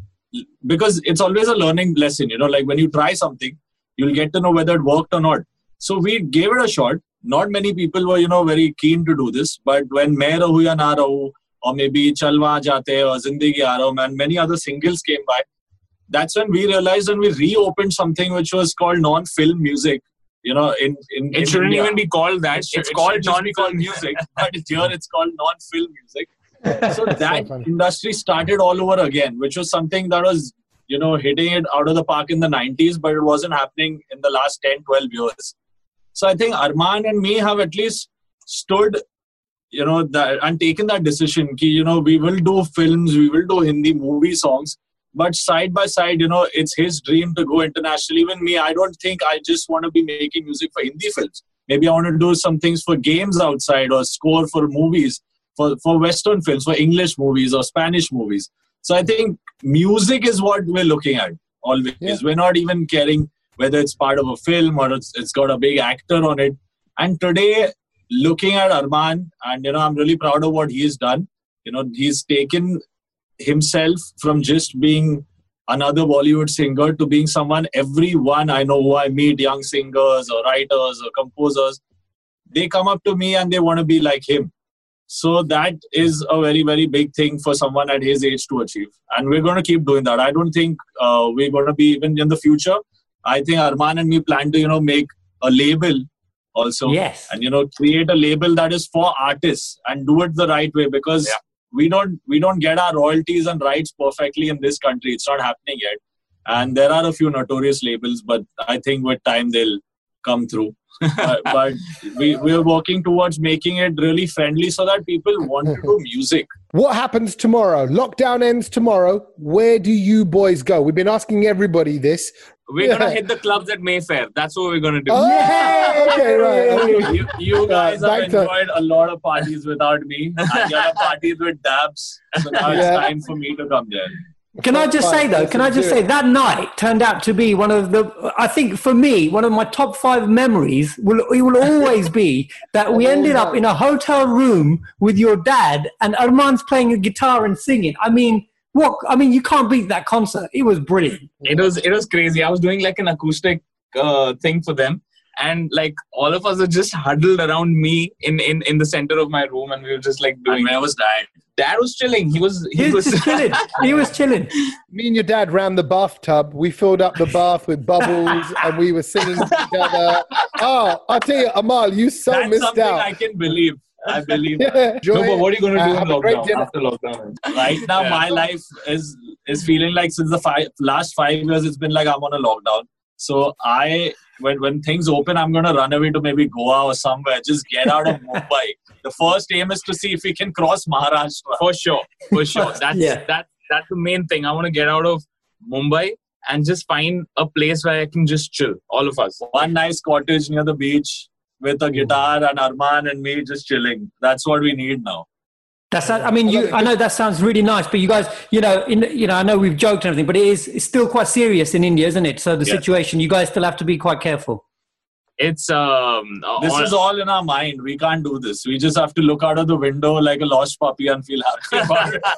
because it's always a learning lesson, you know, like when you try something, you'll get to know whether it worked or not. So we gave it a shot. Not many people were, you know, very keen to do this. But when Main Rahu Ya Na Rahu, or maybe Chal Wahan Jaate Hain, or Zindagi Aa Raha Hoon, and many other singles came by, that's when we realized and we reopened something which was called non-film music. You know, in, in it in shouldn't India. even be called that. It should, it's it called should just non be called music, but here it's called non-film music. So that so industry started all over again, which was something that was, you know, hitting it out of the park in the nineties, but it wasn't happening in the last ten, twelve years. So I think Armaan and me have at least stood, you know, that, and taken that decision ki, you know, we will do films, we will do Hindi movie songs, but side by side, you know, it's his dream to go international. Even me, I don't think I just want to be making music for Hindi films. Maybe I want to do some things for games outside, or score for movies, for, for Western films, for English movies or Spanish movies. So I think music is what we're looking at always. Yeah. We're not even caring whether it's part of a film or it's, it's got a big actor on it. And today, looking at Armaan, and, you know, I'm really proud of what he's done. You know, he's taken himself from just being another Bollywood singer to being someone everyone I know who I meet, young singers or writers or composers, they come up to me and they want to be like him. So that is a very, very big thing for someone at his age to achieve. And we're going to keep doing that. I don't think uh, we're going to be, even in the future, I think Armaan and me plan to, you know, make a label also. Yes. And, you know, create a label that is for artists and do it the right way, because yeah. we don't we don't get our royalties and rights perfectly in this country. It's not happening yet. And there are a few notorious labels, but I think with time they'll come through. but but we, we're working towards making it really friendly so that people want to do music. What happens tomorrow? Lockdown ends tomorrow. Where do you boys go? We've been asking everybody this. We're yeah. going to hit the clubs at Mayfair. That's what we're going to do. Oh, yeah. Okay, right. you, you guys uh, have enjoyed to... a lot of parties without me. And you have parties with Dabs. So now yeah. it's time for me to come there. Can I just say, though, can I just say that night turned out to be one of the, I think for me, one of my top five memories will, it will always be that we ended up in a hotel room with your dad and Armaan's playing a guitar and singing. I mean, what, I mean, you can't beat that concert. It was brilliant. It was, it was crazy. I was doing like an acoustic uh, thing for them. And like all of us were just huddled around me in, in, in the center of my room, and we were just like doing. And where was Dad? Dad was chilling. He was he, he was, was chilling. He was chilling. Me and your dad ran the bathtub. We filled up the bath with bubbles, and we were singing together. Oh, I'll tell you, Amal, you so That's missed something out. I can believe. I believe. Yeah. No, but what are you going to do uh, in lockdown, after lockdown? Right now, yeah. my life is is feeling like since the five, last five years, it's been like I'm on a lockdown. So I, when when things open, I'm going to run away to maybe Goa or somewhere. Just get out of Mumbai. The first aim is to see if we can cross Maharashtra. For sure, for sure. That's yeah. that that's the main thing. I want to get out of Mumbai and just find a place where I can just chill. All of us. One nice cottage near the beach with a guitar and Armaan and me just chilling. That's what we need now. That's. I mean, you. I know that sounds really nice, but you guys, you know, in you know, I know we've joked and everything, but it is it's still quite serious in India, isn't it? So the yes. situation, you guys still have to be quite careful. It's um. This on, is all in our mind. We can't do this. We just have to look out of the window like a lost puppy and feel happy about it.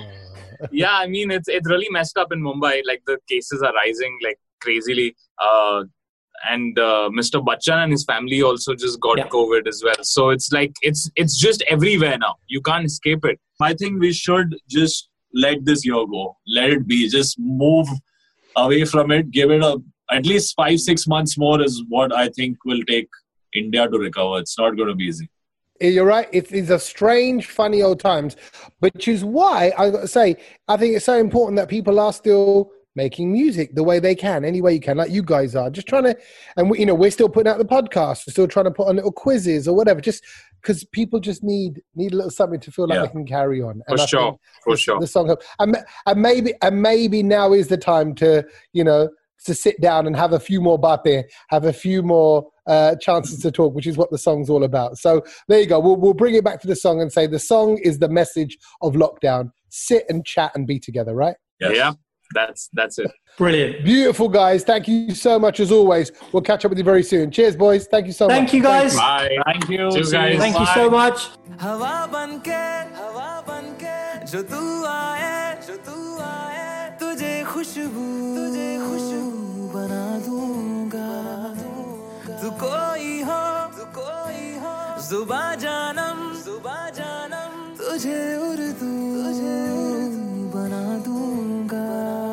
Yeah, I mean, it's it's really messed up in Mumbai. Like the cases are rising like crazily. Uh, and uh, Mister Bachchan and his family also just got yeah. COVID as well. So it's like it's it's just everywhere now. You can't escape it. I think we should just let this year go. Let it be. Just move away from it. Give it a at least five, six months more is what I think will take India to recover. It's not going to be easy. You're right. It's, it's a strange, funny old times, which is why I got to say, I think it's so important that people are still making music the way they can, any way you can, like you guys are. Just trying to, and we, you know, we're still putting out the podcast. We're still trying to put on little quizzes or whatever, just because people just need need a little something to feel like Yeah. they can carry on. For And I sure, think for the, sure. The song, and, and maybe and maybe now is the time to, you know, to sit down and have a few more bate, have a few more uh, chances to talk, which is what the song's all about. So there you go. We'll, we'll bring it back to the song and say the song is the message of lockdown. Sit and chat and be together, right? Yes. Yeah, that's that's it. Brilliant. Beautiful, guys. Thank you so much as always. We'll catch up with you very soon. Cheers, boys. Thank you so much. Thank you, guys. Bye. Thank you. See you See you. guys. Thank you Bye. so much. हवा बनके हवा बनके जो तू आए जो तू आए तुझे खुशबू तुझे खुशबू बना दूंगा तू कोई हो तू कोई हो जुबा जानम जुबा जानम तुझे उर्दू तुझे उर्दू बना दूंगा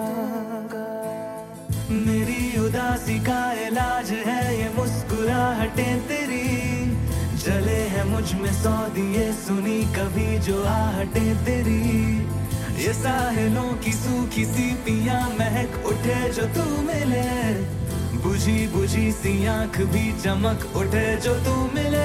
मेरी उदासी का इलाज है ये मुस्कुराहटें तेरी जले हैं मुझ में सौ दिए सुनी कभी जो आहटें तेरी ये साहिलों की सूखी सी पियां महक उठे जो तू मिले बुझी बुझी सी आंख भी चमक उठे जो तू मिले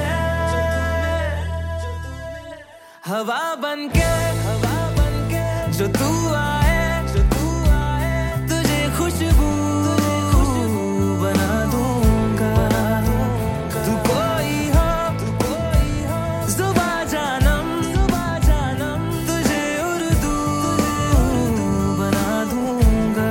हवा बनके हवा बनके जो तू आए जो तू आए तुझे खुशबू बना दूंगा तू कोई हो तू कोई हो जुबा जानम जुबा जानम तुझे उर्दू बना दूंगा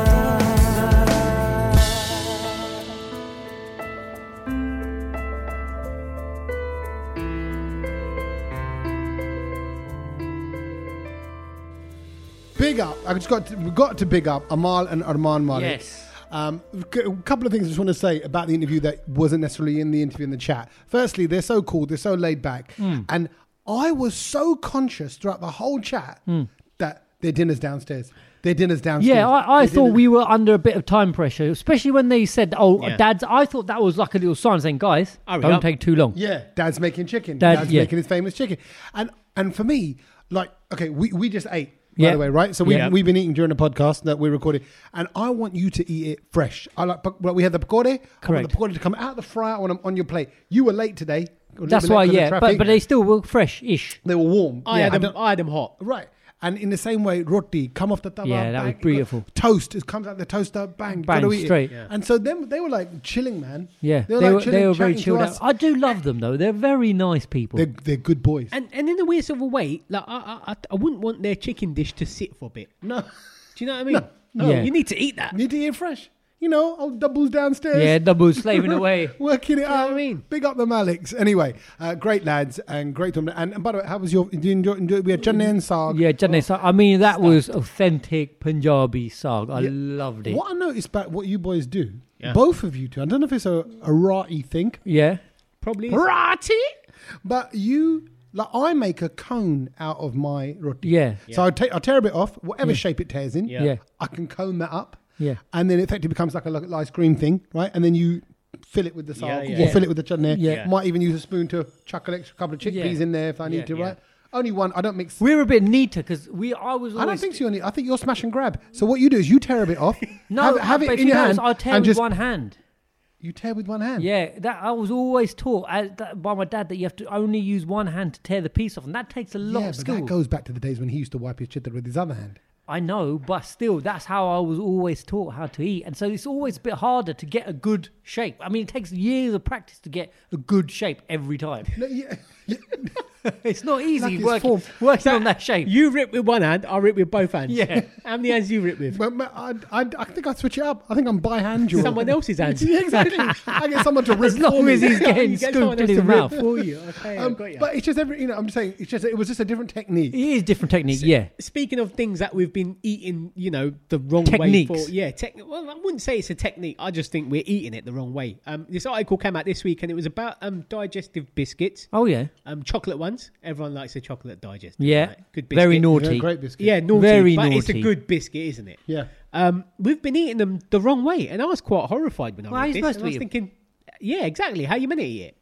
Big up. I just got to, we've got to big up Amal and Arman Malik. Yes. Um, a couple of things I just want to say about the interview that wasn't necessarily in the interview in the chat. Firstly, they're so cool. They're so laid back. Hmm. And I was so conscious throughout the whole chat that their dinner's downstairs. Their dinner's downstairs. Yeah, I, I Their thought dinner's- we were under a bit of time pressure, especially when they said, "Oh, Yeah. Dad's." I thought that was like a little sign saying, "Guys, Hurry don't up." take too long." Yeah, Dad's making chicken. Dad- Dad's yeah. making his famous chicken. And and for me, like, okay, we, we just ate, by Yeah. the way, right? So we, Yeah. we've been eating during the podcast that we're recording. And I want you to eat it fresh. I like, well, we had the pakode. I want Correct. the pakode to come out of the fryer on, on your plate. You were late today. A little That's bit late why, 'cause of yeah. But traffic. but they still were fresh-ish. They were warm. I Yeah, had them. don't- I had them hot. Right. And in the same way, roti, come off the tawa, Yeah, that bang, was beautiful. Toast, it comes out the toaster, bang, Bang, gotta eat straight. It. Yeah. And so them, they were like chilling, man. Yeah, They were, they like were, chilling, they were very chatting to chilled us. out. I do love them though; they're very nice people. They're, they're good boys. And and in a weird sort of way, like I, I, I- I wouldn't want their chicken dish to sit for a bit. no, Do you know what I mean? No, no. Yeah. You need to eat that. need to eat it fresh. You know, old doubles downstairs. yeah, double slaving away. Working it know out. what I mean? Big up the Maliks. Anyway, uh, great lads and great to and, and by the way, how was your? Did you enjoy? enjoy we had Chutney and Saag. Yeah, Janneh Saag. I mean, that was authentic Punjabi saag. I Yeah. loved it. What I noticed about what you boys do, Yeah. both of you two. I don't know if it's a, a rati thing. Yeah, Probably. Is. Rati, but you. Like I make a cone out of my roti. yeah, So I take I tear a bit off, whatever Yeah. shape it tears in. Yeah. yeah, I can cone that up. yeah. And then it effectively becomes like a like, ice cream thing, right? And then you fill it with the Yeah, saag yeah. or Yeah. fill it with the chutney. Yeah. Might even use a spoon to chuck an extra couple of chickpeas Yeah. in there if I need Yeah, to, yeah. right? Only one. I don't mix. We're a bit neater because we. I was. Always, I don't think so. Only. I think you're smash and grab. So what you do is you tear a bit off. No, have, have I- it but if in you your notice, hand. I tear and with just, one hand. You tear with one hand. Yeah, that I was always taught as, that, by my dad that you have to only use one hand to tear the piece off, and that takes a lot Yeah, of but skill. that goes back to the days when he used to wipe his chitta with his other hand. I know, but still, that's how I was always taught how to eat, and so it's always a bit harder to get a good shape. I mean, it takes years of practice to get a good shape every time. No, yeah, yeah. It's not Like easy it's working, form. working on that shape. You rip with one hand. I rip with both hands. Yeah. How many hands you rip with? But, but I, I, I think I'd switch it up. I think I'm by hand. Joel. Someone else's hands. Yeah, exactly. I get someone to rip As long for me. as he's getting You get scooped someone in else his to rip mouth. for you. Okay, Um, I got you. but it's just every, you know, I'm just saying, it's just, it was just a different technique. It is different technique, yeah. Speaking of things that we've been eating, you know, the wrong Techniques. way for, yeah, tech, well, I wouldn't say it's a technique. I just think we're eating it the wrong way. Um, this article came out this week, and it was about um digestive biscuits, Oh yeah, um, chocolate ones. Everyone likes a chocolate digestive. yeah. right? Good biscuit. Very Yeah, naughty. great biscuit. Yeah, naughty, Very but it's a naughty. good biscuit, isn't it? Yeah. Um, we've been eating them the wrong way, and I was quite horrified when I Well, how read you this. supposed And to I was eat 'em? thinking, yeah, exactly. How you meant to eat it?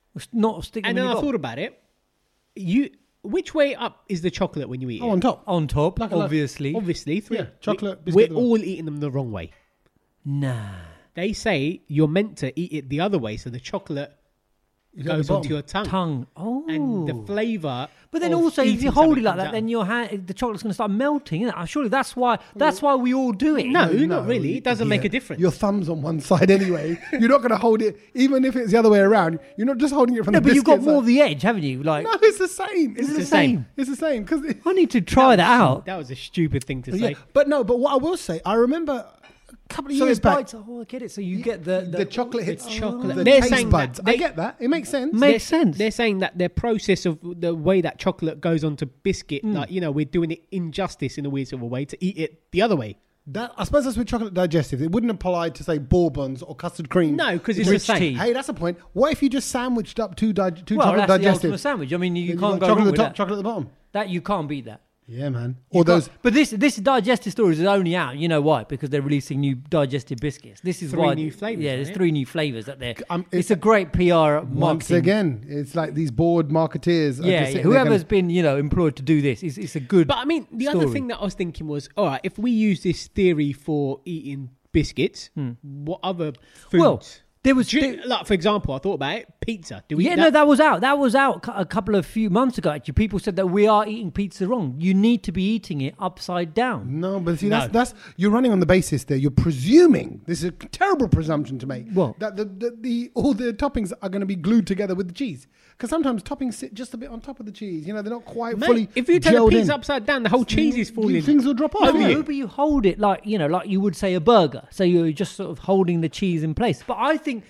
Not stick them And in then your I gob. thought about it. You, which way up is the chocolate when you eat Oh, it? on top. on top, Like a- like- obviously. Obviously, three. Yeah, chocolate, We, biscuit, we're the all eating them the wrong way. Nah. They say you're meant to eat it the other way, so the chocolate Is that goes the onto bottom? your tongue, Tongue. Oh. and the flavour. But then of also, if eating you hold something it like comes that, out. then your hand, the chocolate's going to start melting. Isn't it? Surely that's why. That's why we all do it. No, No, not really. It doesn't make yeah. a difference. Your thumb's on one side anyway. You're not going to hold it, even if it's the other way around. You're not just holding it from No, the but you've got biscuit more side. of the edge, haven't you? Like, No, it's the same. It's, It's the the same. same. It's the same because. I need to try that out. That was a stupid thing to Yeah, say. but no. But what I will say, I remember a couple of So years it back. bites. Oh, I get it. So you get the the, chocolate hits It's chocolate. The They're taste saying that buds. I they- get that. It makes sense. Makes they're, sense. They're saying that their process of the way that chocolate goes onto biscuit, Hmm. like, you know, we're doing it injustice in a weird sort of way to eat it the other way. That, I suppose that's with chocolate digestive. It wouldn't apply to say bourbons or custard cream. No, because it's Rich the same. tea. Hey, that's a point. What if you just sandwiched up two, di- two well, chocolate that's the digestive? ultimate sandwich. I mean, you, Then can't got go chocolate wrong at with the top, that. chocolate at the bottom. That you can't beat that. Yeah, man. Or those. But this this digestive stories is only out. You know why? Because they're releasing new digestive biscuits. This is Three why new flavours, Yeah, right? there's three new flavors that they're. Um, it's a great P R Once marketing. again, it's like these bored marketeers. are Yeah, just yeah. sitting there Whoever's going, been you know employed to do this, it's, it's a good. But I mean, the other story. thing that I was thinking was, all right, if we use this theory for eating biscuits, what other foods? Hmm. Well, there was. Do you- there- like, for example, I thought about it, pizza. Do we yeah, eat no, that? that was out. That was out cou- a couple of few months ago. Actually, people said that we are eating pizza wrong. You need to be eating it upside down. No, but see, No. that's that's you're running on the basis there. You're presuming this is a terrible presumption to make. What? That the, the, the all the toppings are going to be glued together with the cheese. Because sometimes toppings sit just a bit on top of the cheese. You know, they're not quite Mate, fully. if you turn a gelled pizza in. upside down, the whole cheese is falling. Things will drop off. No, yeah. no, but you hold it like you know, like you would say a burger. So you're just sort of holding the cheese in place. But I think,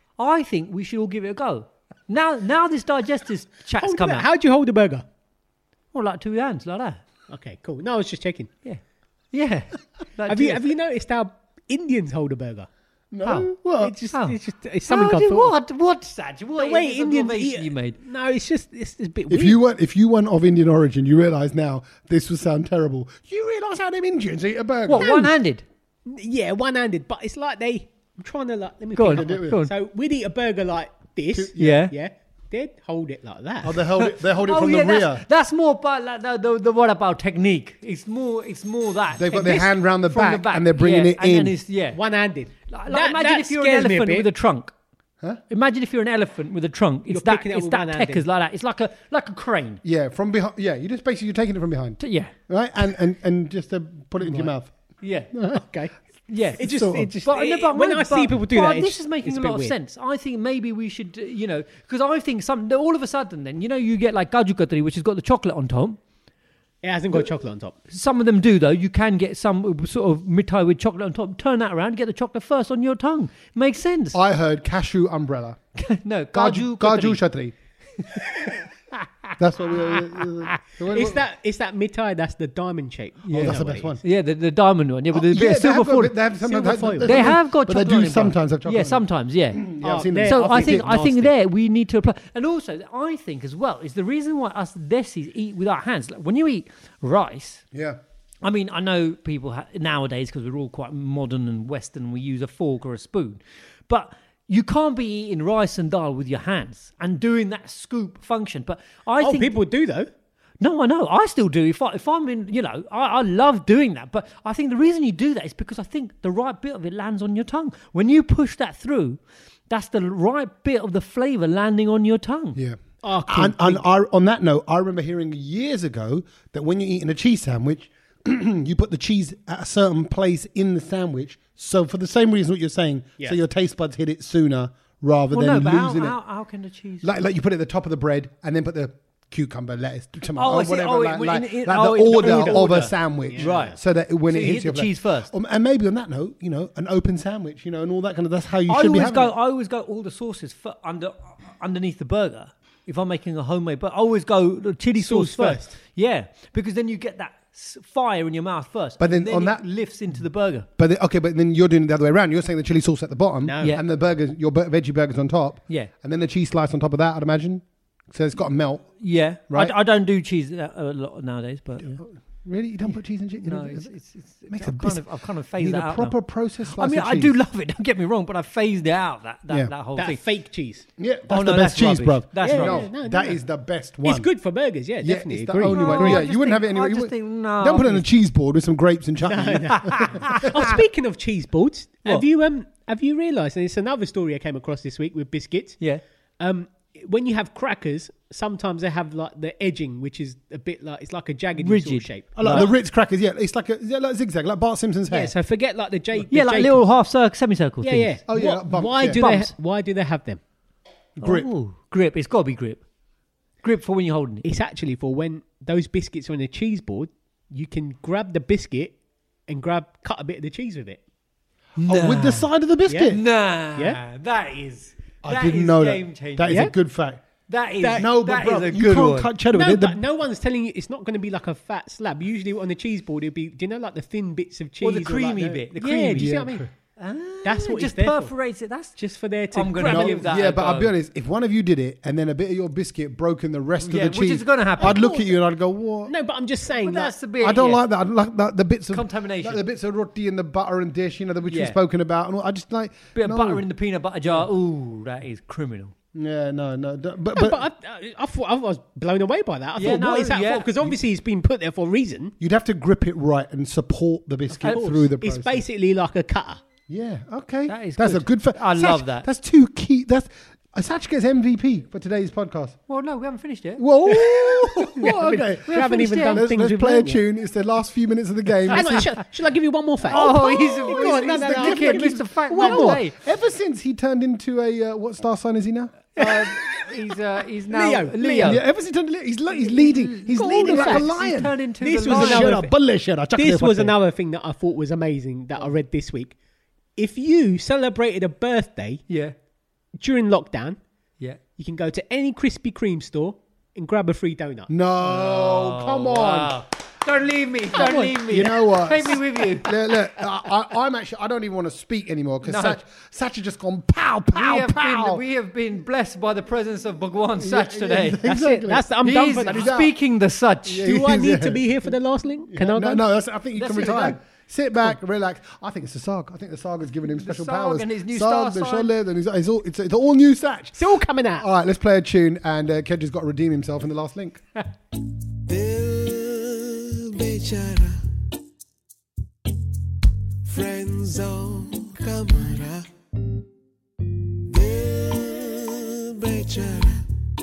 I think we should all give it a go. Now, now this digestive chat's Hold come that. out. How'd you hold a burger? Well, like two hands, like that. Okay, cool. No, I was just checking. Yeah, yeah. Like Have you two- have you noticed how Indians hold a burger? No, How? what? It's just, How? it's just it's something How I do- thought. What? What, Saj? What The way is this Indians observation eat- you made? No, it's just it's, it's a bit If weird. you weren't, if you weren't of Indian origin, you realise now this would sound terrible. You realise how them Indians eat a burger? What? One-handed? Yeah, one-handed, but it's like they. I'm trying to like. Let me Go pick on, up do my- it. go on. So we'd eat a burger like this. Yeah. Yeah. They'd hold it like that. Oh, they hold it. They hold it Oh, from yeah, the rear. that's, that's more about like, the, the, the what about technique? It's more. It's more that They've got their This- hand round the from back, and they're bringing yeah, it and in. then it's, yeah. One-handed. Like, like That- imagine that if you're an scares me a elephant bit. with a trunk. Huh? Imagine if you're an elephant with a trunk. It's You're that. picking it up It's with that one-handed. peckers like that. It's like a like a crane. Yeah, from behind. Yeah, you just basically you're taking it from behind, T- Yeah. right? And and and just to put it into your mouth. Yeah. Okay. Yeah. It just, Sort of. it just. But, it- no, but when no, I see but- people do but that, this it's- is making it's a bit lot of weird. sense. I think maybe we should, uh, you know, because I think some all of a sudden, then you know, you get like kaju katri, which has got the chocolate on top. It hasn't got chocolate on top. Some of them do though. You can get some sort of mithai with chocolate on top. Turn that around, get the chocolate first on your tongue. Makes sense. I heard cashew umbrella. no, Kaju kaju kaju katri. shatri. That's what we. Uh, uh, It's that. It's that mithai. That's the diamond shape. Yeah, You that's know the what best it one. is. Yeah, the, the diamond one. Yeah, with a bit Yeah, of they silver have got- foil. They have sometimes. Silver foil. They have got but chocolate they on do it, bro. sometimes have chocolate. Yeah, on it. sometimes. Yeah. Yeah, I've Oh, seen there- them. So I I think think it's I think nasty. there we need to apply, and also I think as well is the reason why us desis eat with our hands. Like when you eat rice, Yeah. I mean I know people ha- nowadays because we're all quite modern and Western, we use a fork or a spoon, but you can't be eating rice and dal with your hands and doing that scoop function. But I Oh, think people do though. no, I know. I still do. If I if I'm in, you know, I, I love doing that. But I think the reason you do that is because I think the right bit of it lands on your tongue. When you push that through, that's the right bit of the flavour landing on your tongue. Yeah. Oh, and and I, on that note, I remember hearing years ago that when you're eating a cheese sandwich, you put the cheese at a certain place in the sandwich. So for the same reason what you're saying, Yeah. so your taste buds hit it sooner rather Well, no, than but how, losing how, it. how can the cheese? Like like you put it at the top of the bread and then put the cucumber, lettuce, tomato, Oh, I or see. whatever, Oh, like, in- like, in- in- like oh, the, in the order, order. of Order. a sandwich, Right. So that when So it you hits hit your the plate. cheese first. Um, and maybe on that note, you know, an open sandwich, you know, and all that kind of. That's how you I should be always having go. it. I always go all the sauces for, under underneath the burger. If I'm making a homemade burger, I always go the chili sauce, Sauce first. first. Yeah, because then you get that s- fire in your mouth first. But then and on it that- lifts into the burger. But the, okay, but then you're doing it the other way around. You're saying the chili sauce at the bottom, No. Yeah. and the burgers, your bur- veggie burgers on top, Yeah. and then the cheese slice on top of that. I'd imagine. So it's got to melt. Yeah, Right. I, I don't do cheese a, a lot nowadays, but yeah. Really? You don't put cheese in cheese? No, it's, it's, it's, makes I've, a kind bis- of, I've kind of You phased need that a out proper now. processed I slice mean, of I cheese. do love it. Don't get me wrong, but I phased it out. That that, Yeah. that whole That thing. fake cheese. Yeah, that's Oh, the no, best that's cheese, rubbish. bro. That's Yeah, rubbish. yeah, no, that no. is the best one. It's good for burgers, yeah, Yeah, definitely. it's the agree. only one. No, Yeah, I you just wouldn't have it think- anywhere. I You just would- think, no, Don't put it I on a cheese board with some grapes and chutney. Oh, speaking of cheese boards, have What? you um have you realised? And it's another story I came across this week with biscuits. Yeah. Um, when you have crackers, sometimes they have like the edging, which is a bit like it's like a jaggedy sort Rigid. of shape. I like the Ritz crackers. Yeah, it's like a yeah, like zigzag, like Bart Simpson's hair. Yeah, so forget like the J. Yeah, the like J- little half circle, semicircle Yeah, things. yeah. Oh, yeah, What- like bumps, why yeah. do Bumps. they? Why do they have them? Grip. Oh, grip. It's got to be grip. Grip for when you're holding it. It's actually for when those biscuits are on a cheese board. You can grab the biscuit and grab cut a bit of the cheese with it. Oh, with the side of the biscuit. Nah. Yeah. That is. I that didn't is know game that. changer. That is Yeah? a good fact. That is. No, but that bro, is a you good can't one. cut cheddar with No, it. The- but no one's telling you it's not going to be like a fat slab. Usually on the cheese board, it'd be, do you know, like the thin bits of cheese? Or the like creamy the- bit, the yeah, creamy do you see bit. what I mean? Ah, That's what it just it's there for. perforates it. That's Just for there to I'm gonna grab No, it. give that yeah, a but I'll be go. honest. If one of you did it and then a bit of your biscuit broke in the rest Yeah, of the which cheese, is gonna happen. I'd look at you and I'd go, "What?" No, but I'm just saying. But Like, that's the bit. I don't yeah. like that. I like that, the bits of Contamination. like the bits of roti and the butter and dish, you know, the which we've Yeah. spoken about. And all, I just like Bit of no. butter in the peanut butter jar. Ooh, that is criminal. Yeah, no, no, don't- but no, but, but I, I thought I was blown away by that. I Yeah, thought, no, what is that yeah. for? Because obviously it's been put there for a reason. you'd have to grip it right and support the biscuit Of course. through the It's process. basically like a cutter. Yeah, okay, That is that's good. a good. Fa- I Satch, love that. That's two key. That's Satch gets M V P for today's podcast. Well, no, we haven't finished yet. Whoa, haven't- okay. we haven't even done Let's, things let's we've play a learned yet. tune. It's the last few minutes of the game. Hang This on, is- shall, shall I give you one more fact? Oh, he's, Go he's, on, he's no, the no, no, kid, give- Mister Fact One Man more. today. Ever since he turned into a uh, what star sign is he now? Uh, he's uh, he's now Leo, Leo. Yeah, ever since he turned, he's li- he's leading. He's Got all leading the like a facts. He's lion. turned into This the was lion. another Shut up, bullshit. I chuck This it was in. another thing that I thought was amazing that I read this week. If you celebrated a birthday Yeah, during lockdown, yeah. you can go to any Krispy Kreme store and grab a free donut. No, Oh, come on. wow. Don't leave me. Don't on. leave me. You know what? Take me with you. Look, look I, I, I'm actually. I don't even want to speak anymore because No. Satch, Satch has just gone pow, pow, we, have pow. been, we have been blessed by the presence of Bhagwan Sach today. yeah, That's exactly. it. That's I'm done He's for that. He's out. speaking the Sach. Yeah, Do I he's- need yeah. to be here for the last link? Can I no, go? no, that's, I think you That's can it, retire. go. Sit back, relax. I think it's the Sarg. I think the Sarg has given him special Sarg powers. and his new Sarg, star the sign. Sholed, and he's, he's all, it's, it's all new Satch. It's all coming out. All right, let's play a tune, and uh, Kedge's got to redeem himself in the last link. Dil bechara friend zone kamara Dil bechara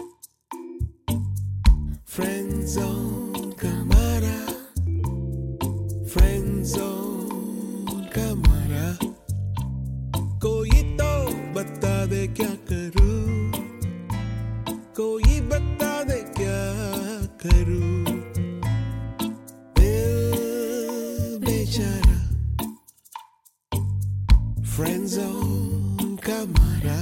friend zone kamara friend zone kamara कोई तो बता दे क्या करूं कोई बता दे क्या करूं दिल बेचारा friend zone kamara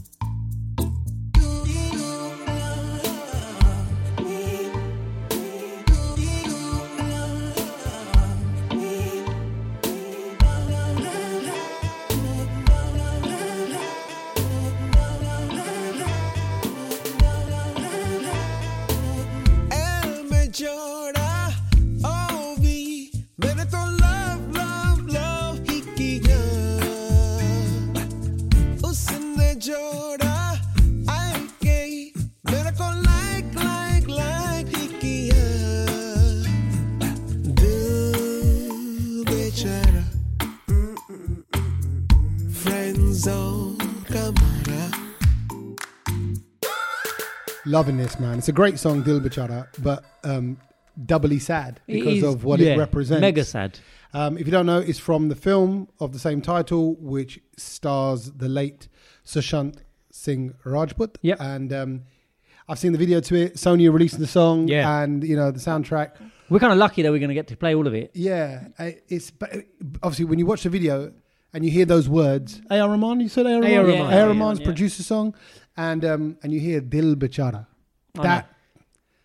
El me llora oh vi mere to love love love hi kiya usne जोड़ा I के मेरे को like like like ही किया दिल बेचारा friend zone kamara Loving this, man. It's a great song, Dil Bechara, but um, doubly sad It because is, of what yeah, it represents. Mega sad. Um, if you don't know, it's from the film of the same title, which stars the late Sushant Singh Rajput. Yep. And um, I've seen the video to it. Sony are releasing the song, Yeah. and you know the soundtrack. We're kind of lucky that we're going to get to play all of it. Yeah, I- it's but obviously when you watch the video and you hear those words, A R Rahman, you said A R Rahman, A R A Rahman. R Yeah, Rahman's yeah. produced the song, and um, and you hear Dil Bechara. I That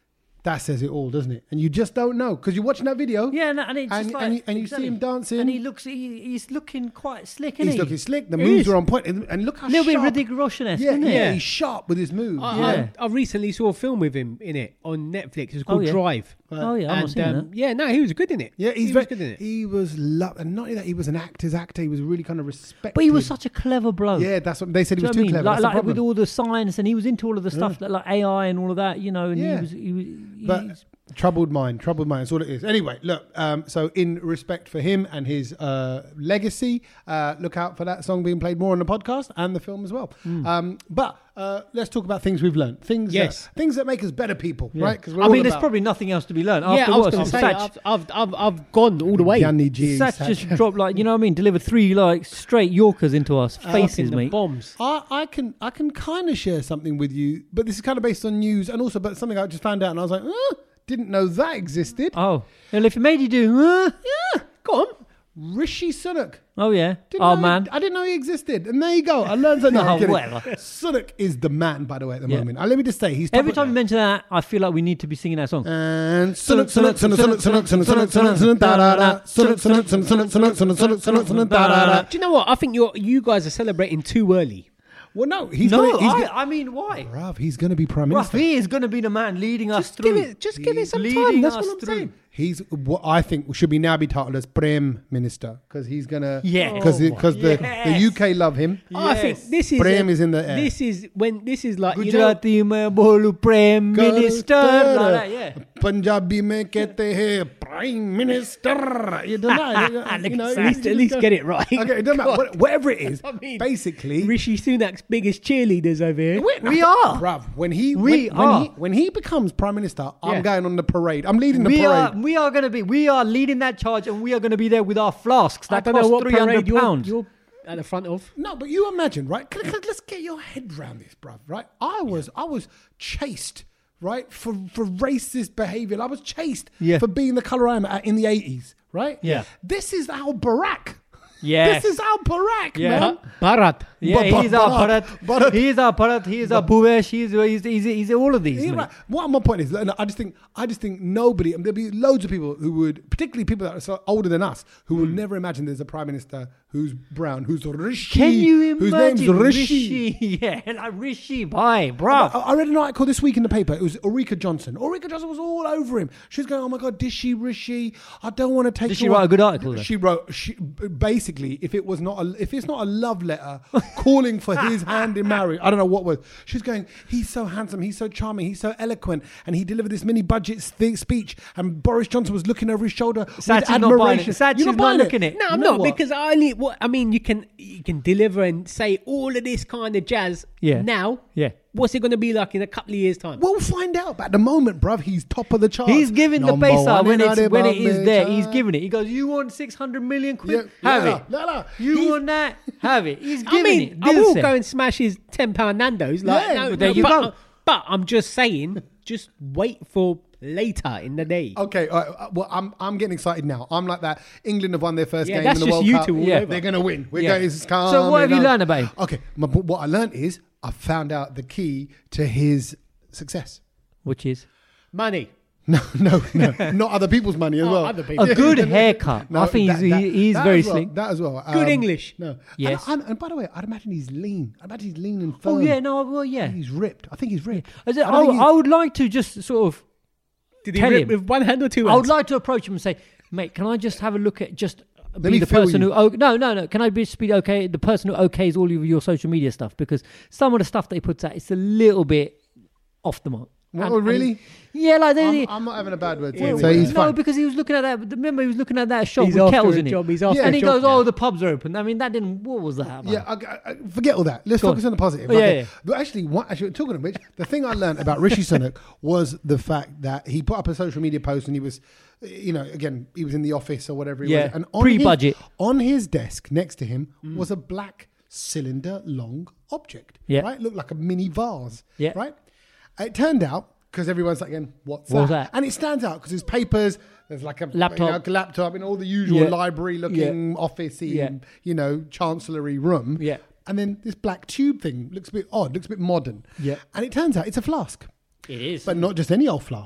that says it all, doesn't it? And you just don't know because you're watching that video. Yeah, and, and it's and, just like, and you, and you exactly. see him dancing. and he looks. He, he's looking quite slick, isn't He's he? looking slick. The He moves is. are on point, and, and look how A little sharp. bit Hrithik Roshan-esque, Yeah, isn't yeah, it? yeah, he's sharp with his moves. I, Yeah. I, I recently saw a film with him in it on Netflix. It's called Oh, yeah. Drive. Oh yeah, I'm not And seeing um, that. yeah, no, he was good in it. Yeah, he's he very, was good in it. He was loved, and not only that, he was an actor's actor. He was really kind of respected. But he was such a clever bloke. Yeah, that's what they said. He Do was you too know what I mean? clever. Like, That's the like with problem. all the science, and he was into all of the stuff that, like A I and all of that, you know. And Yeah. he was, he was, he, But he's- troubled mind, troubled mind. That's all it is. Anyway, look. Um, so in respect for him and his uh, legacy, uh, look out for that song being played more on the podcast and the film as well. Hmm. Um, but uh, let's talk about things we've learned. Things, Yes. that, things that make us better people, yeah. right? Because I mean, there's probably nothing else to be learned. Yeah, After I was what? going to say, Satch, I've, I've, I've, I've gone all the way. Yanni G. Satch Satch. just dropped like, you know what I mean? Delivered three like straight Yorkers into us faces, Fucking the mate. bombs. I, I can I can kind of share something with you, but this is kind of based on news and also, but something I just found out, and I was like, oh, didn't know that existed. Oh, well, if it made you do, uh, Yeah, go on. Rishi Sunak. oh yeah, Didn't oh know man, he, I didn't know he existed, and there you go. I learned something. No, I'm kidding. whatever. Sunak is the man, by the way, at the Yeah. moment. Uh, let me just say, he's top every of- time you mention that, I feel like we need to be singing that song. And Sunak, Sunak, Sunak, Sunak, Sunak, Sunak, Sunak, Sunak, Sunak, da da da. Sunak, Sunak, Sunak, Sunak, Sunak, Sunak, Sunak, Sunak, Sunak, da da da. Do you know what? I think you you guys are celebrating too early. Well, no, he's No, gonna, he's I, gonna, I mean, why? bruv, he's going to be prime Bruv, minister. he is going to be the man leading us Just through. give it, just give it some Leading time. That's us what I'm through. saying. He's what I think should be now be titled as Prime Minister because he's gonna Yes. because because the, the Yes. U K love him. I think Yes. this is Prem a- is in the air. This is when this is like you know, Gujarati mein bolu Prime Minister. Like that, yeah. Punjabi mein kehte hai Prime Minister. You don't know. You know, at least, at least get it right. Okay, it doesn't matter. What- Whatever it is, I mean, basically. Rishi Sunak's biggest cheerleaders over here. we, We are. bruv. When he We when, when are. he when he becomes prime minister, I'm Yeah. going on the parade. I'm leading the We parade. are, we are going to be, we are leading that charge, and we are going to be there with our flasks. I That don't know cost what three parade hundred you're, pounds. you're at the front of. No, but you imagine, right? Can- can- Let's get your head around this, bruv. Right? I was, I was chased, right, for for racist behaviour. I was chased Yeah. for being the colour I am at in the eighties, right? Yeah. This is our Barack. Yes. This is our Barack, Yeah. man. Bharat. Yeah, But- he's but- our but- Bharat. but- He's our Bharat. He's our Bhuvesh. He's, he's, he's, he's all of these. He's mate. right. What my point is, and I just think, I just think nobody, and there'll be loads of people who would, particularly people that are so older than us, who will never imagine there's a prime minister who's brown, who's Rishi, Can you whose imagine name's Rishi. Rishi? Yeah, like Rishi, bye, bro. I I read an article this week in the paper. It was Ulrika Johnson. Ulrika Johnson was all over him. She was going, "Oh my God, Dishi Rishi, I don't want to take." Did you she write on." a good article, though? She wrote. She basically, if it was not a, if it's not a love letter calling for his hand in marriage, I don't know what was. She's going. He's so handsome. He's so charming. He's so eloquent, and he delivered this mini budget th- speech. And Boris Johnson was looking over his shoulder Satch with is not buying admiration. it. Satch You're is not buying looking it. No, I'm You know not what? because I only. What I mean, you can you can deliver and say all of this kind of jazz. Yeah. Now. Yeah. What's it going to be like in a couple of years' time? We'll find out. But at the moment, bruv, he's top of the charts. He's giving the Number base out one when in it's when it is Alibaba there. He's chart. giving it. He goes, "You want six hundred million quid? Yeah, Have yeah, it. no, no. You He's- want that? Have it." He's I giving mean, it. I will Dilsen. go and smash his ten pound Nando's. Like, Yeah, no, but there no, you but, go. But I'm just saying, just wait for later in the day. Okay, uh, uh, well, I'm I'm getting excited now. I'm like that. England have won their first Yeah, game that's in the just World you Cup. two all Yeah. over. They're gonna win. We're Yeah. going. It's calm, So what have you down. learned about him? Okay, my, what I learned is I found out the key to his success. Which is Money. No, no, no, not other people's money as Oh, well. other people. a good haircut. I think that- he's, that- he, he's that very as well, slick. That as well. Good Um, English. No. Yes. And, and, and by the way, I'd imagine he's lean. I imagine he's lean and firm. Oh yeah, no, well yeah. He's ripped. I think he's ripped. I, said, I don't I, think he's- I would like to just sort of. Did he Tell rip him. with one hand or two I would hands? like to approach him and say, "Mate, can I just have a look at just me be the feel person you. who? Oh, no, no, no. Can I just be okay? The person who okays all of your social media stuff because some of the stuff that he puts out, it's a little bit off the mark." Well, And- and- really? yeah, like they. I'm, I'm not having a bad word. Yeah, to him, so well, he's no, fine. because he was looking at that. Remember, he was looking at that shop He's with after kettles a in job, it, he's after and a he job goes, now. "Oh, the pubs are open." I mean, that didn't. What was that about? Yeah, I, I, forget all that. Let's Go focus on. on the positive. Oh, yeah, Okay. yeah. But actually, what, actually, talking of which, the thing I learned about Rishi Sunak was the fact that he put up a social media post and he was, you know, again, he was in the office or whatever. He Yeah, was, and on pre-budget. his, on his desk next to him was a black cylinder long object. Yeah. Right, looked like a mini vase. Yeah. Right. It turned out because everyone's like, again, what's What's that? that? And it stands out because there's papers. There's like a Laptop. you know, laptop in all the usual Yeah. library-looking, office-y, Yeah. you know, chancellery room. Yeah. And then this black tube thing looks a bit odd, looks a bit modern. Yeah. And it turns out it's a flask. It is. But not just any old flask.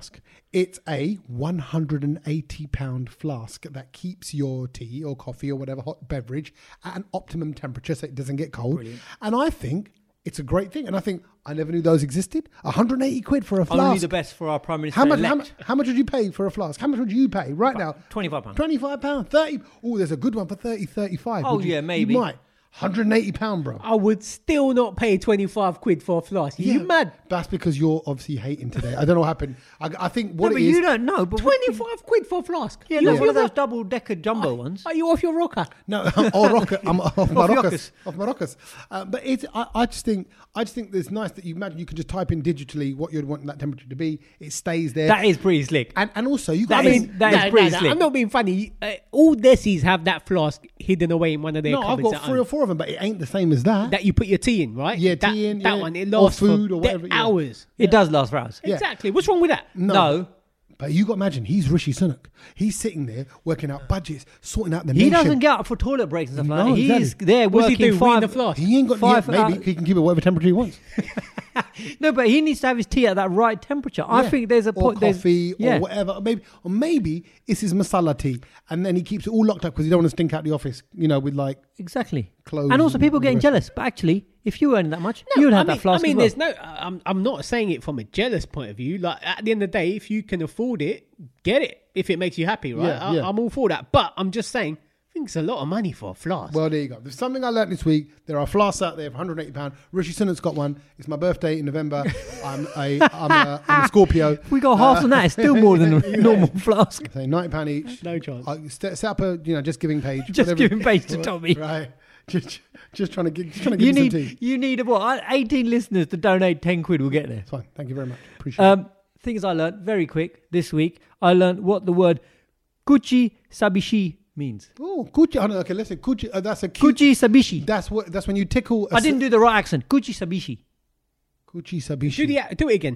It's a one hundred eighty pound flask that keeps your tea or coffee or whatever hot beverage at an optimum temperature so it doesn't get cold. Brilliant. And I think it's a great thing. And I think I never knew those existed. one hundred eighty quid for a flask. Only the best for our Prime Minister how much, how, elect. much, how much would you pay for a flask? How much would you pay right now? twenty-five pounds. twenty-five pounds. thirty. Oh, there's a good one for thirty, thirty-five. Oh, Would you, yeah, maybe. You might. one hundred eighty pounds, bro. I would still not pay twenty-five quid for a flask. Are Yeah, you mad? That's because you're obviously hating today. I don't know what happened. I, I think what No, it but is... you don't know. But what- twenty-five quid for a flask? Yeah, You no, off one your of those rock- double-decker jumbo ones. Are you off your rocker? No, or rocket. I'm off Off Maracas. Maracas. Off Maracas. Uh, but it's. I, I just think. I just think it's nice that you imagine you can just type in digitally what you'd want that temperature to be. It stays there. That is pretty slick. and and also you That got. is- that is pretty slick. I'm not being funny. Uh, all Desi's have that flask hidden away in one of their No, I've cupboards got at three or home. four of them, but it ain't the same as that. That you put your tea in, right? Yeah, that, tea in, That yeah. one, it Or lasts food for or whatever, de- yeah. hours. It does last for hours. Yeah. Exactly. What's wrong with that? No. But you got to imagine, he's Rishi Sunak. He's sitting there working out budgets, sorting out the He nation. doesn't get up for toilet breaks and stuff like No, that. He's exactly. there What's he working do? Wee in five. the flask? He ain't got Five yeah, maybe hours. he can keep it whatever temperature he wants. No, but he needs to have his tea at that right temperature. I Yeah. think there's a or point. there's- coffee yeah. or whatever. Or maybe or maybe it's his masala tea, and then he keeps it all locked up because he don't want to stink out the office. You know, with like Exactly. clothes. And also, people all the getting rest. jealous. But actually, if you earn that much, you would have I that mean, flask I mean, as well. there's no. I'm. I'm not saying it from a jealous point of view. Like at the end of the day, if you can afford it, get it. If it makes you happy, right? Yeah, I, yeah. I'm all for that. But I'm just saying, I think it's a lot of money for a flask. Well, there you go. There's something I learned this week. There are flasks out there for one hundred eighty pounds. Rishi Sunak's got one. It's my birthday in November. I'm a I'm a, I'm a Scorpio. If we got half on that, it's still more than a normal flask. So ninety pounds each. No chance. I set, set up a you know just giving page. Just whatever. giving page to Tommy. Right. Just, just trying to get just trying to give You him need some tea. you need what eighteen listeners to donate ten quid. We'll get there. It's fine. Thank you very much. Appreciate it. Um, things I learned very quick this week. I learned what the word Kuchi Sabishi means. Oh, Gucci. Oh, no, okay, listen. Gucci. Uh, that's a cute. Kuchi Sabishi. That's what. That's when you tickle. I I didn't do the right accent. Kuchi Sabishi. Gucci Sabishi. do, the, do it again.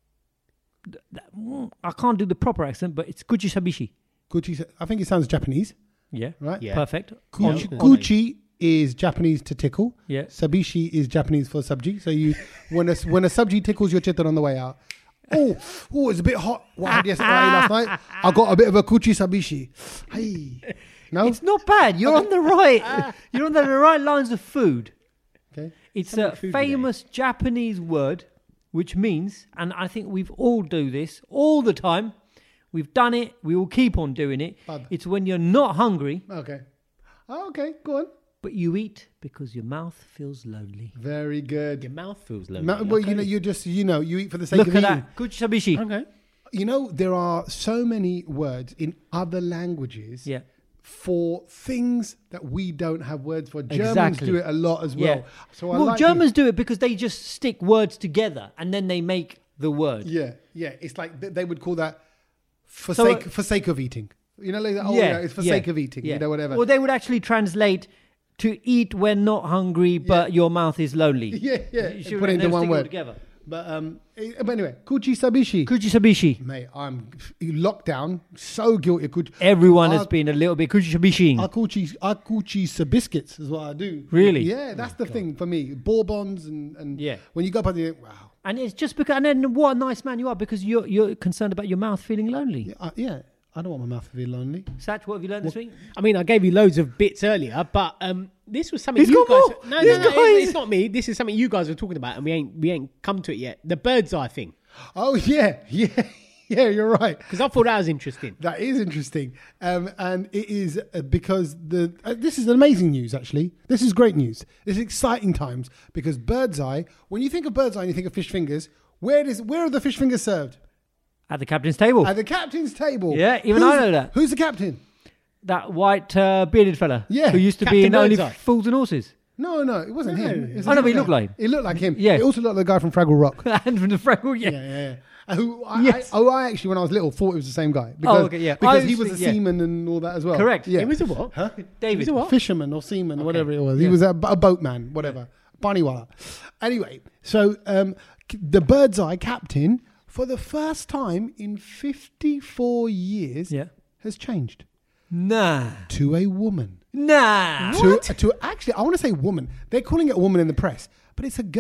I can't do the proper accent, but it's Kuchi Sabishi. Gucci. Sa- I think it sounds Japanese, Yeah. right? Yeah. Perfect. Gucci, Yeah. Gucci is Japanese to tickle. Yeah. Sabishi is Japanese for subji. So you, when a when a subji tickles your chitan on the way out. Oh, oh, it's a bit hot. What I had yesterday last night? I got a bit of a Gucci Sabishi. Hey, no. It's not bad. You're on the right. You're on the right lines of food. Okay. It's Something a food famous Japanese word, which means, and I think we've all do this all the time. We've done it. We will keep on doing it. Bad. It's when you're not hungry, Okay. Oh, okay. Go on. but you eat because your mouth feels lonely. Very good. Your mouth feels lonely. Ma- well, you Okay. know, you just you know you eat for the sake Look of at eating. that. Kuchi Sabishi. Okay. You know, there are so many words in other languages Yeah. for things that we don't have words for. Germans Exactly. do it a lot as well. Yeah. So I well, like Germans do it because they just stick words together and then they make the word. it. Yeah, yeah. It's like th- they would call that for So, sake uh, for sake of eating. You know, like oh yeah, it's for yeah, sake of eating. yeah. You know, whatever. Or they would actually translate to eat when not hungry, but your mouth is lonely. yeah, yeah. You should- Put it and into they'll one stick it all word. together. But um, eh, but anyway, Kuchi Sabishi. Kuchi Sabishi. Mate, I'm locked down. So guilty. Kuchi. Everyone has I- been a little bit Kuchi Sabishi. I call cheese. I call cheese biscuits is what I do. Really? Yeah, that's the thing for me. Bourbons and and Yeah. When you go up and you think, wow, And it's just because, and then what a nice man you are because you're you're concerned about your mouth feeling lonely. yeah, I, yeah, I don't want my mouth to be lonely. Satch, what have you learned this week? I mean, I gave you loads of bits earlier, but um, this was something He's you got guys. more. No, This no, no, guy it's, is- it's not me. This is something you guys were talking about, and we ain't we ain't come to it yet. The bird's eye thing, Oh yeah, yeah, yeah. You're right. because I thought that was interesting. That is interesting, um, and it is uh, because the uh, this is amazing news. Actually, this is great news. This is exciting times because bird's eye. When you think of bird's eye, and you think of fish fingers. Where is where are the fish fingers served? At the captain's table. At the captain's table. Yeah, even Who's- I know that. Who's the captain? that white uh, bearded fella. Yeah, Who used to Captain be in Only Birdseye. Fools and Horses. No, no, it wasn't No. him. It was Oh, no, a but he guy. looked like him. He looked like him. Yeah. He also looked like the guy from Fraggle Rock. and from the Fraggle, yeah. Yeah, yeah, yeah. Uh, Who I, Yes. I, oh, I actually, when I was little, thought it was the same guy. Because, okay, yeah. Because I he was was a think- yeah. seaman and all that as well. Correct. Yeah. He was a what? Huh? David. He was a what? Fisherman or seaman or whatever it was. He Yeah. was a, a boatman, whatever. Baniwala. Anyway, so um, c- the bird's eye captain, for the first time in fifty-four years, Yeah. has changed Nah. to a woman. Nah. To, to actually, I want to say woman. They're calling it a woman in the press, but it's a girl.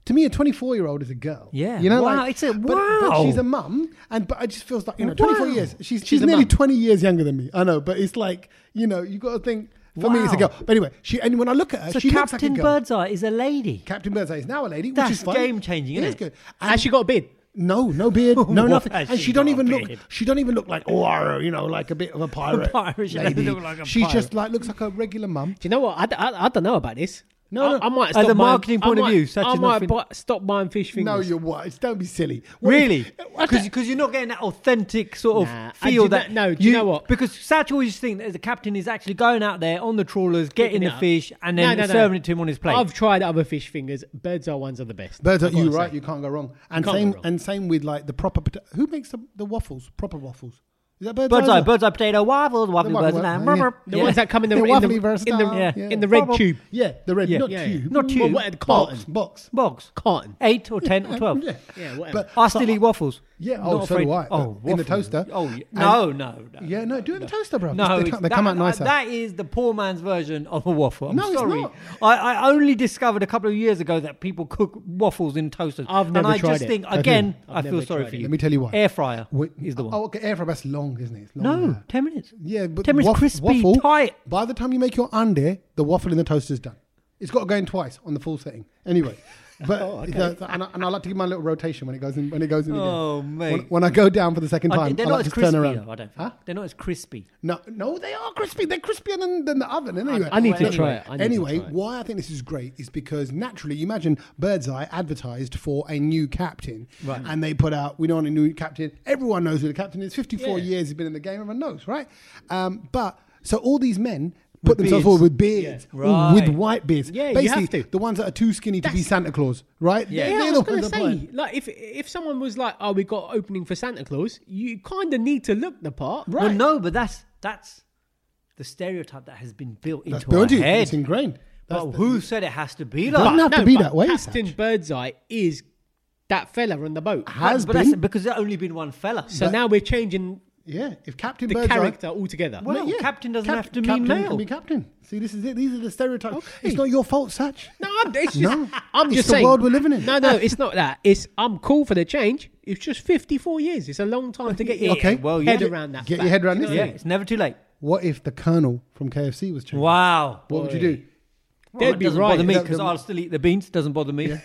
to me, a twenty-four-year-old is a girl. Yeah. You know, Wow, like, it's a- but, but wow. she's a mum, and but I just feels like, you know, Wow. twenty-four years. She's she's, She's a nearly mum. twenty years younger than me. I know, but it's like, you know, you got to think. For me, it's a Wow. girl. But anyway, she and when I look at her, So she looks like a Captain girl. Birdseye is a lady. Captain Birdseye is now a lady, which That's is fun. game-changing, It isn't is it? good. Has she got a beard? No, no beard, no What nothing, has and she she don't got even a look. beard? She don't even look like oh, you know, like a bit of a pirate. pirate, she doesn't lady. look like a She pirate. just like looks like a regular mum. Do you know what? I, d- I, I don't know about this. No, I, no. I might As stop a buying- marketing I point of might- view, such I is might nothing- buy, stop buying fish fingers. No, you're what? Don't be silly. What Really? if- Because you're not getting that authentic sort of Nah. And feel do you that. know- no, do you know what? Because Satch always think that the captain is actually going out there on the trawlers, getting Picking it the up. fish, and No, then no, no. serving it to him on his plate. I've tried other fish fingers. Bird's eye ones are the best. Birds are I've gotta you say. right? You can't go wrong. And can't go same wrong. and same with like the proper. pota- Who makes the, the waffles? Proper waffles. Is that Bird's, Bird's Eye? eye, bird's eye potato waffles, waffle waffle bird's eye. one, yeah. The Yeah. ones that come in the, The in waffly the, versus in the, style, yeah. yeah. in the red Bubble. tube. Yeah, the red, Yeah. not Yeah, tube, yeah. Not tube. What, what, box, carton. box. Bogs. Carton. Eight or ten or twelve. Yeah, Yeah, whatever. but I so still eat waffles. Yeah, oh, Not so do afraid- I. Oh, but in the waffle. toaster. Oh, yeah. And- no, no, no. Yeah, no, do it in the toaster, bro. No, they, it's- come, they that, come out nicer. that is the poor man's version of a waffle. I'm No, it's sorry. not. I, I only discovered a couple of years ago that people cook waffles in toasters. I've never and I tried just it. think, Have again, you? I I've feel never sorry tried for it. you. Let me tell you why. Air fryer Wait, is the one. Oh, okay, air fryer, that's long, isn't it? It's long, no, yeah. ten minutes. Yeah, but ten minutes waff- crispy, waffle, tight. By the time you make your ande, the waffle in the toaster's done. It's got to go in twice on the full setting. Anyway, but Oh, the- and, I, and I like to give my little rotation when it goes in. When it goes in again. Oh, When, mate. when I go down for the second I- time, they're I not like as to turn crispy, around. though, I don't think. Huh? They're not as crispy. No, no, they are crispy. They're crispier than, than the oven. Anyway, I need to Look, try it. I need to anyway, try it. why I think this is great is because naturally, you imagine Birdseye advertised for a new captain, Right. and they put out, we know a new captain. Everyone knows who the captain is. Fifty-four Yeah. years he's been in the game. Everyone knows, right? Um, but so all these men put With themselves beards. forward with beards, Yeah. Ooh, with Right. white beards. Yeah, you basically have to. the ones that are too skinny to be That's- Santa Claus, right? Yeah. Yeah, They're I the was going to ones that are say, like, if if someone was like, "Oh, we got opening for Santa Claus," you kind of need to look the part, Right. Well, no, but that's that's the stereotype that has been built That's into built our in. head. It's ingrained. That's But the- who said it has to be Doesn't like have that? to be but that way, Captain Satch. Birdseye is that fella on the boat. Has but been. that's because there's only been one fella. So now we're changing Yeah, if Captain the Birdseye character altogether. Well, Yeah. captain doesn't Cap- have to mean captain male. Can be captain. See, this is it. These are the stereotypes. Okay. It's not your fault, Satch. No, I'm, it's just, No. I'm It's just the saying. world we're living in. No, no, it's not that. It's I'm cool for the change. It's just fifty-four years. It's a long time to get your Okay. Well, head yeah. around that. Get fact, your head around you this. know Yeah, what it's never too late. What if the Colonel from K F C was changed? Wow. What would you do? They'd Well, it be doesn't right. bother me That- because that- I'll still eat the beans. Doesn't bother me.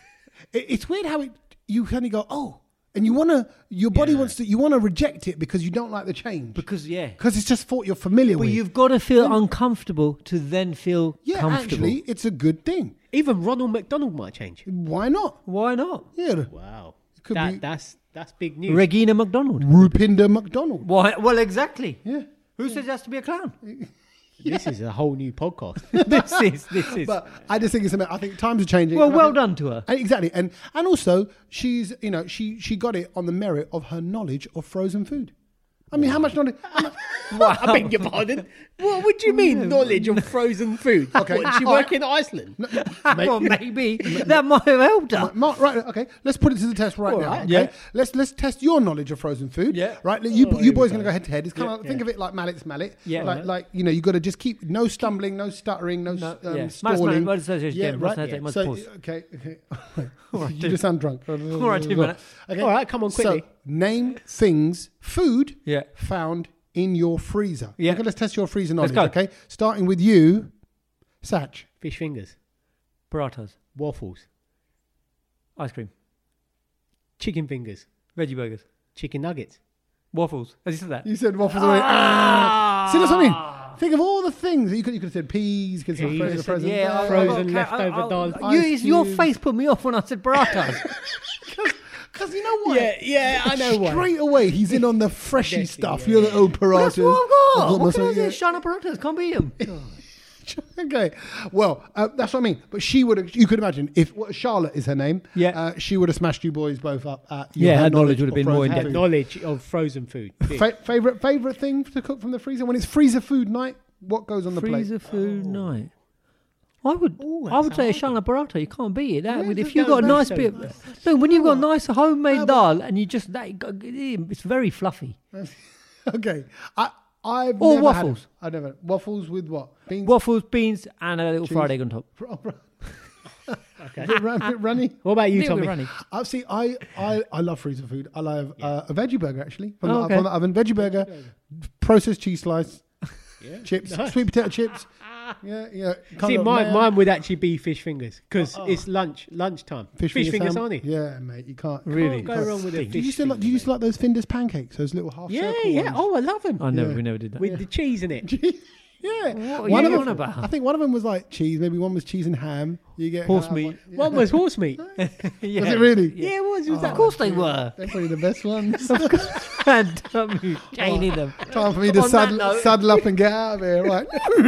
It, it's weird how it you kind of go, oh, and you want to, your body wants to, you want to reject it because you don't like the change. Because yeah. Because it's just thought you're familiar But with. you've got to feel uncomfortable to then feel yeah, comfortable. actually, it's a good thing. Even Ronald McDonald might change. Why not? Why not? Yeah. Wow, Could that, be- that's that's big news. Regina McDonald. Rupinder McDonald. Why? Well, exactly. Yeah. Who says he has to be a clown? This is a whole new podcast. this is. This is. But I just think it's, I think times are changing. well, and I well think- done to her. And exactly, and and also she's you know she she got it on the merit of her knowledge of frozen food. I mean, how much knowledge? How much I beg your pardon. What would you mean, knowledge of frozen food? Okay. What, did she All work right. in Iceland? well, maybe that might have helped her. Mark, right, okay. Let's put it to the test right All now. right. Okay? Yeah. Let's let's test your knowledge of frozen food. Yeah. Right. You Oh, you here boys we gonna go. go head to head. It's kind Yeah, of think yeah. of it like mallet's mallet. Yeah. Like Right. like you know you got to just keep no stumbling, no stuttering, no, No, um, yeah. Mallet's stalling. mallet, mallet's mallet, yeah, right. mallet's mallet, mallet's So pause. okay okay. right, you two. just sound drunk. All right, two minutes. Okay. All right, come on, quickly. So name things food Yeah. found in your freezer. Yeah. Okay, let's test your freezer knowledge. Let's go. Okay, starting with you, Satch. Fish fingers, Parathas, waffles, ice cream, chicken fingers, veggie burgers, chicken nuggets. waffles. Has he said that? You said waffles away. Ah. See, that's what I mean. Think of all the things that you could. You could have said peas. You could have Peas. said Said, frozen. yeah, I- I Frozen got ca- leftover I- I- dal. You, Ice your cubes. face put me off when I said parathas. Because you know what? Yeah, yeah, I know why. Straight away, he's in on the freshy Definitely, stuff. yeah, You're the yeah. old parathas. That's what I've got. I've got What can I myself- say? yeah. Shana parathas. Can't beat him. Okay, well, uh, that's what I mean. But she would have. You could imagine if what, Charlotte is her name. Yeah. uh, she would have smashed you boys both up. At your Yeah, her her knowledge would have of been more frozen in-depth. food. Knowledge of frozen food. Fish. Fa- favorite favorite thing to cook from the freezer when it's freezer food night. What goes on the Freezer plate? food night. I would, Ooh, I would that's say a a shana paratha. You can't beat it. That Yeah, with if just you've go got a back nice to bit. it. No, when you've got nice homemade No, but- dal and you just that it's very fluffy. Okay, I I've Or never had waffles. it. I never waffles with what beans. Waffles, beans, and a little Cheese. fried egg on top. Okay. A bit, run, bit runny. What about you, Little bit Tommy? runny. I see. I, I, I love freezer food. I love uh, a veggie burger actually from, Oh, the, okay. from the oven. Veggie burger, processed cheese slice, Yeah. chips, Nice. sweet potato chips. Yeah, yeah. Kind See, of mine, mayo. mine would actually be fish fingers because Oh. it's lunch, lunchtime. Fish, Fish, fingers, sam- aren't it? Yeah, mate. You can't Really? Can't go wrong with a Stink. fish. Do you still like? Do you finger, still like those Findus pancakes? Those little half mate. Yeah, circle yeah. ones? Oh, I love them I never, Yeah. we never did that. with the cheese in it. Yeah. What are One you of on them, about? I think one of them was like cheese. Maybe one was cheese and ham. You get Horse kind of meat. like- One was horse meat. yeah. Was it really? Yeah, it was. It was that Of course they were. They're probably the best ones. And Tommy chaining them. Time for me to On that saddle, note- saddle up and get out of here. Right.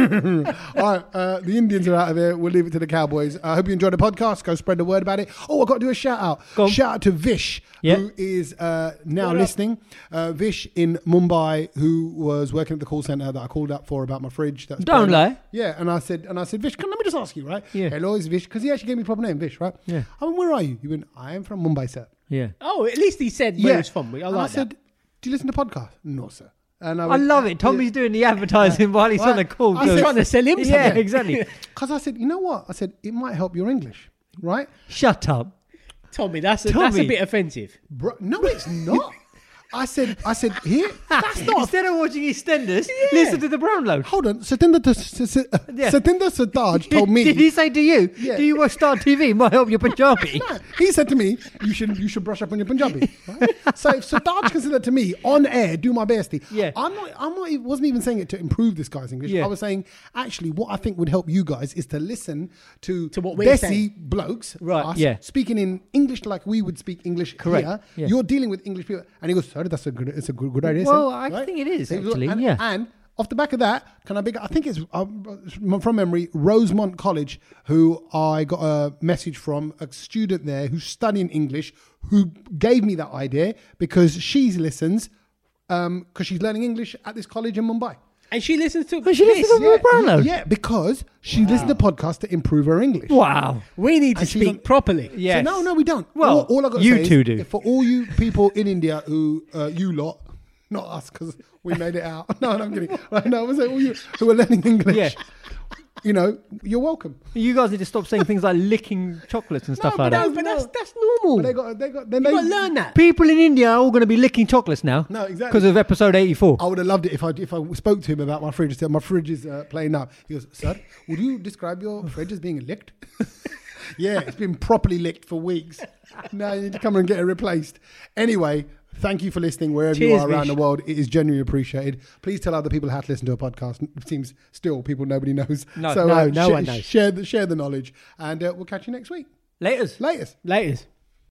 All right. Uh, the Indians are out of here. We'll leave it to the Cowboys. I hope you enjoyed the podcast. Go spread the word about it. Oh, I've got to do a shout out. Go on. Shout out to Vish, Yeah. who is uh, now What up? listening. Uh, Vish in Mumbai, who was working at the call center that I called up for about my fridge. That's Don't lie. Yeah, and I said, and I said, Vish, can, let me just ask you, right? Yeah. Hello, is Vish? Because he actually gave me a proper name, Vish, right? Yeah. I mean, where are you? He went, I am from Mumbai, sir. Yeah. Oh, at least he said where he's from. I And like I said, that. do you listen to podcasts? No, sir. And I went, love it. Tommy's doing the advertising while he's Right. on the call. I He's said- trying to sell him Yeah, something. exactly. Because I said, you know what? I said, it might help your English, right? Shut up. Tommy, that's a, that's a Tommy. bit offensive. Bro, no, it's not. I said, I said, here, that's not. Instead of watching EastEnders, listen to the Brownload. Hold on. Satinder, Yeah. Satinder Sartaj told me. Did he say to you, Yeah. do you watch Star T V? Might help your Punjabi. No, he said to me, "You should you should brush up on your Punjabi." Right? So if Sartaj can say that to me on air, do my bestie. Yeah. I'm not. I'm not. Even, wasn't even saying it to improve this guy's English. Yeah. I was saying actually, what I think would help you guys is to listen to To what we're Bessie saying. blokes, Right, us, yeah. speaking in English like we would speak English Correct, here. yeah. You're dealing with English people, and he goes, "Sorry, that's a good. It's a good, good idea." Well, sir." I Right? think it is, He goes, actually, and, yeah. and off the back of that, can I big? I think it's um, from memory, Rosemont College, who I got a message from a student there who's studying English, who gave me that idea because she listens because she's learning English at this college in Mumbai. And she listens to Oh, she listens this. to the Brownload? Yeah, because she listened to podcasts to improve her English. Wow. We need to And she's speak on- properly. Yes. So no, no, we don't. Well, all, all I got to you say two is, do. for all you people in India who, uh, you lot, not us, because we made it out. No, no, I'm kidding. Right, no, I was saying all you who are learning English. Yeah. You know, you're welcome. You guys need to stop saying things like licking chocolates and stuff but like that. No, but that's that's normal. But they got, they got, then you they got to learn that. People in India are all going to be licking chocolates now. No, exactly. Because of episode eighty-four. I would have loved it if I if I spoke to him about my fridge. My fridge is uh, playing up. He goes, "Sir, would you describe your fridge as being licked?" Yeah, it's been properly licked for weeks. Now you need to come and get it replaced. Anyway, thank you for listening wherever you Cheers, are around Vish. the world. It is genuinely appreciated. Please tell other people how to listen to a podcast. It seems still people nobody knows. No, so no, uh, no sh- one knows. Share the share the knowledge, and uh, we'll catch you next week. Laters. Latest. Laters.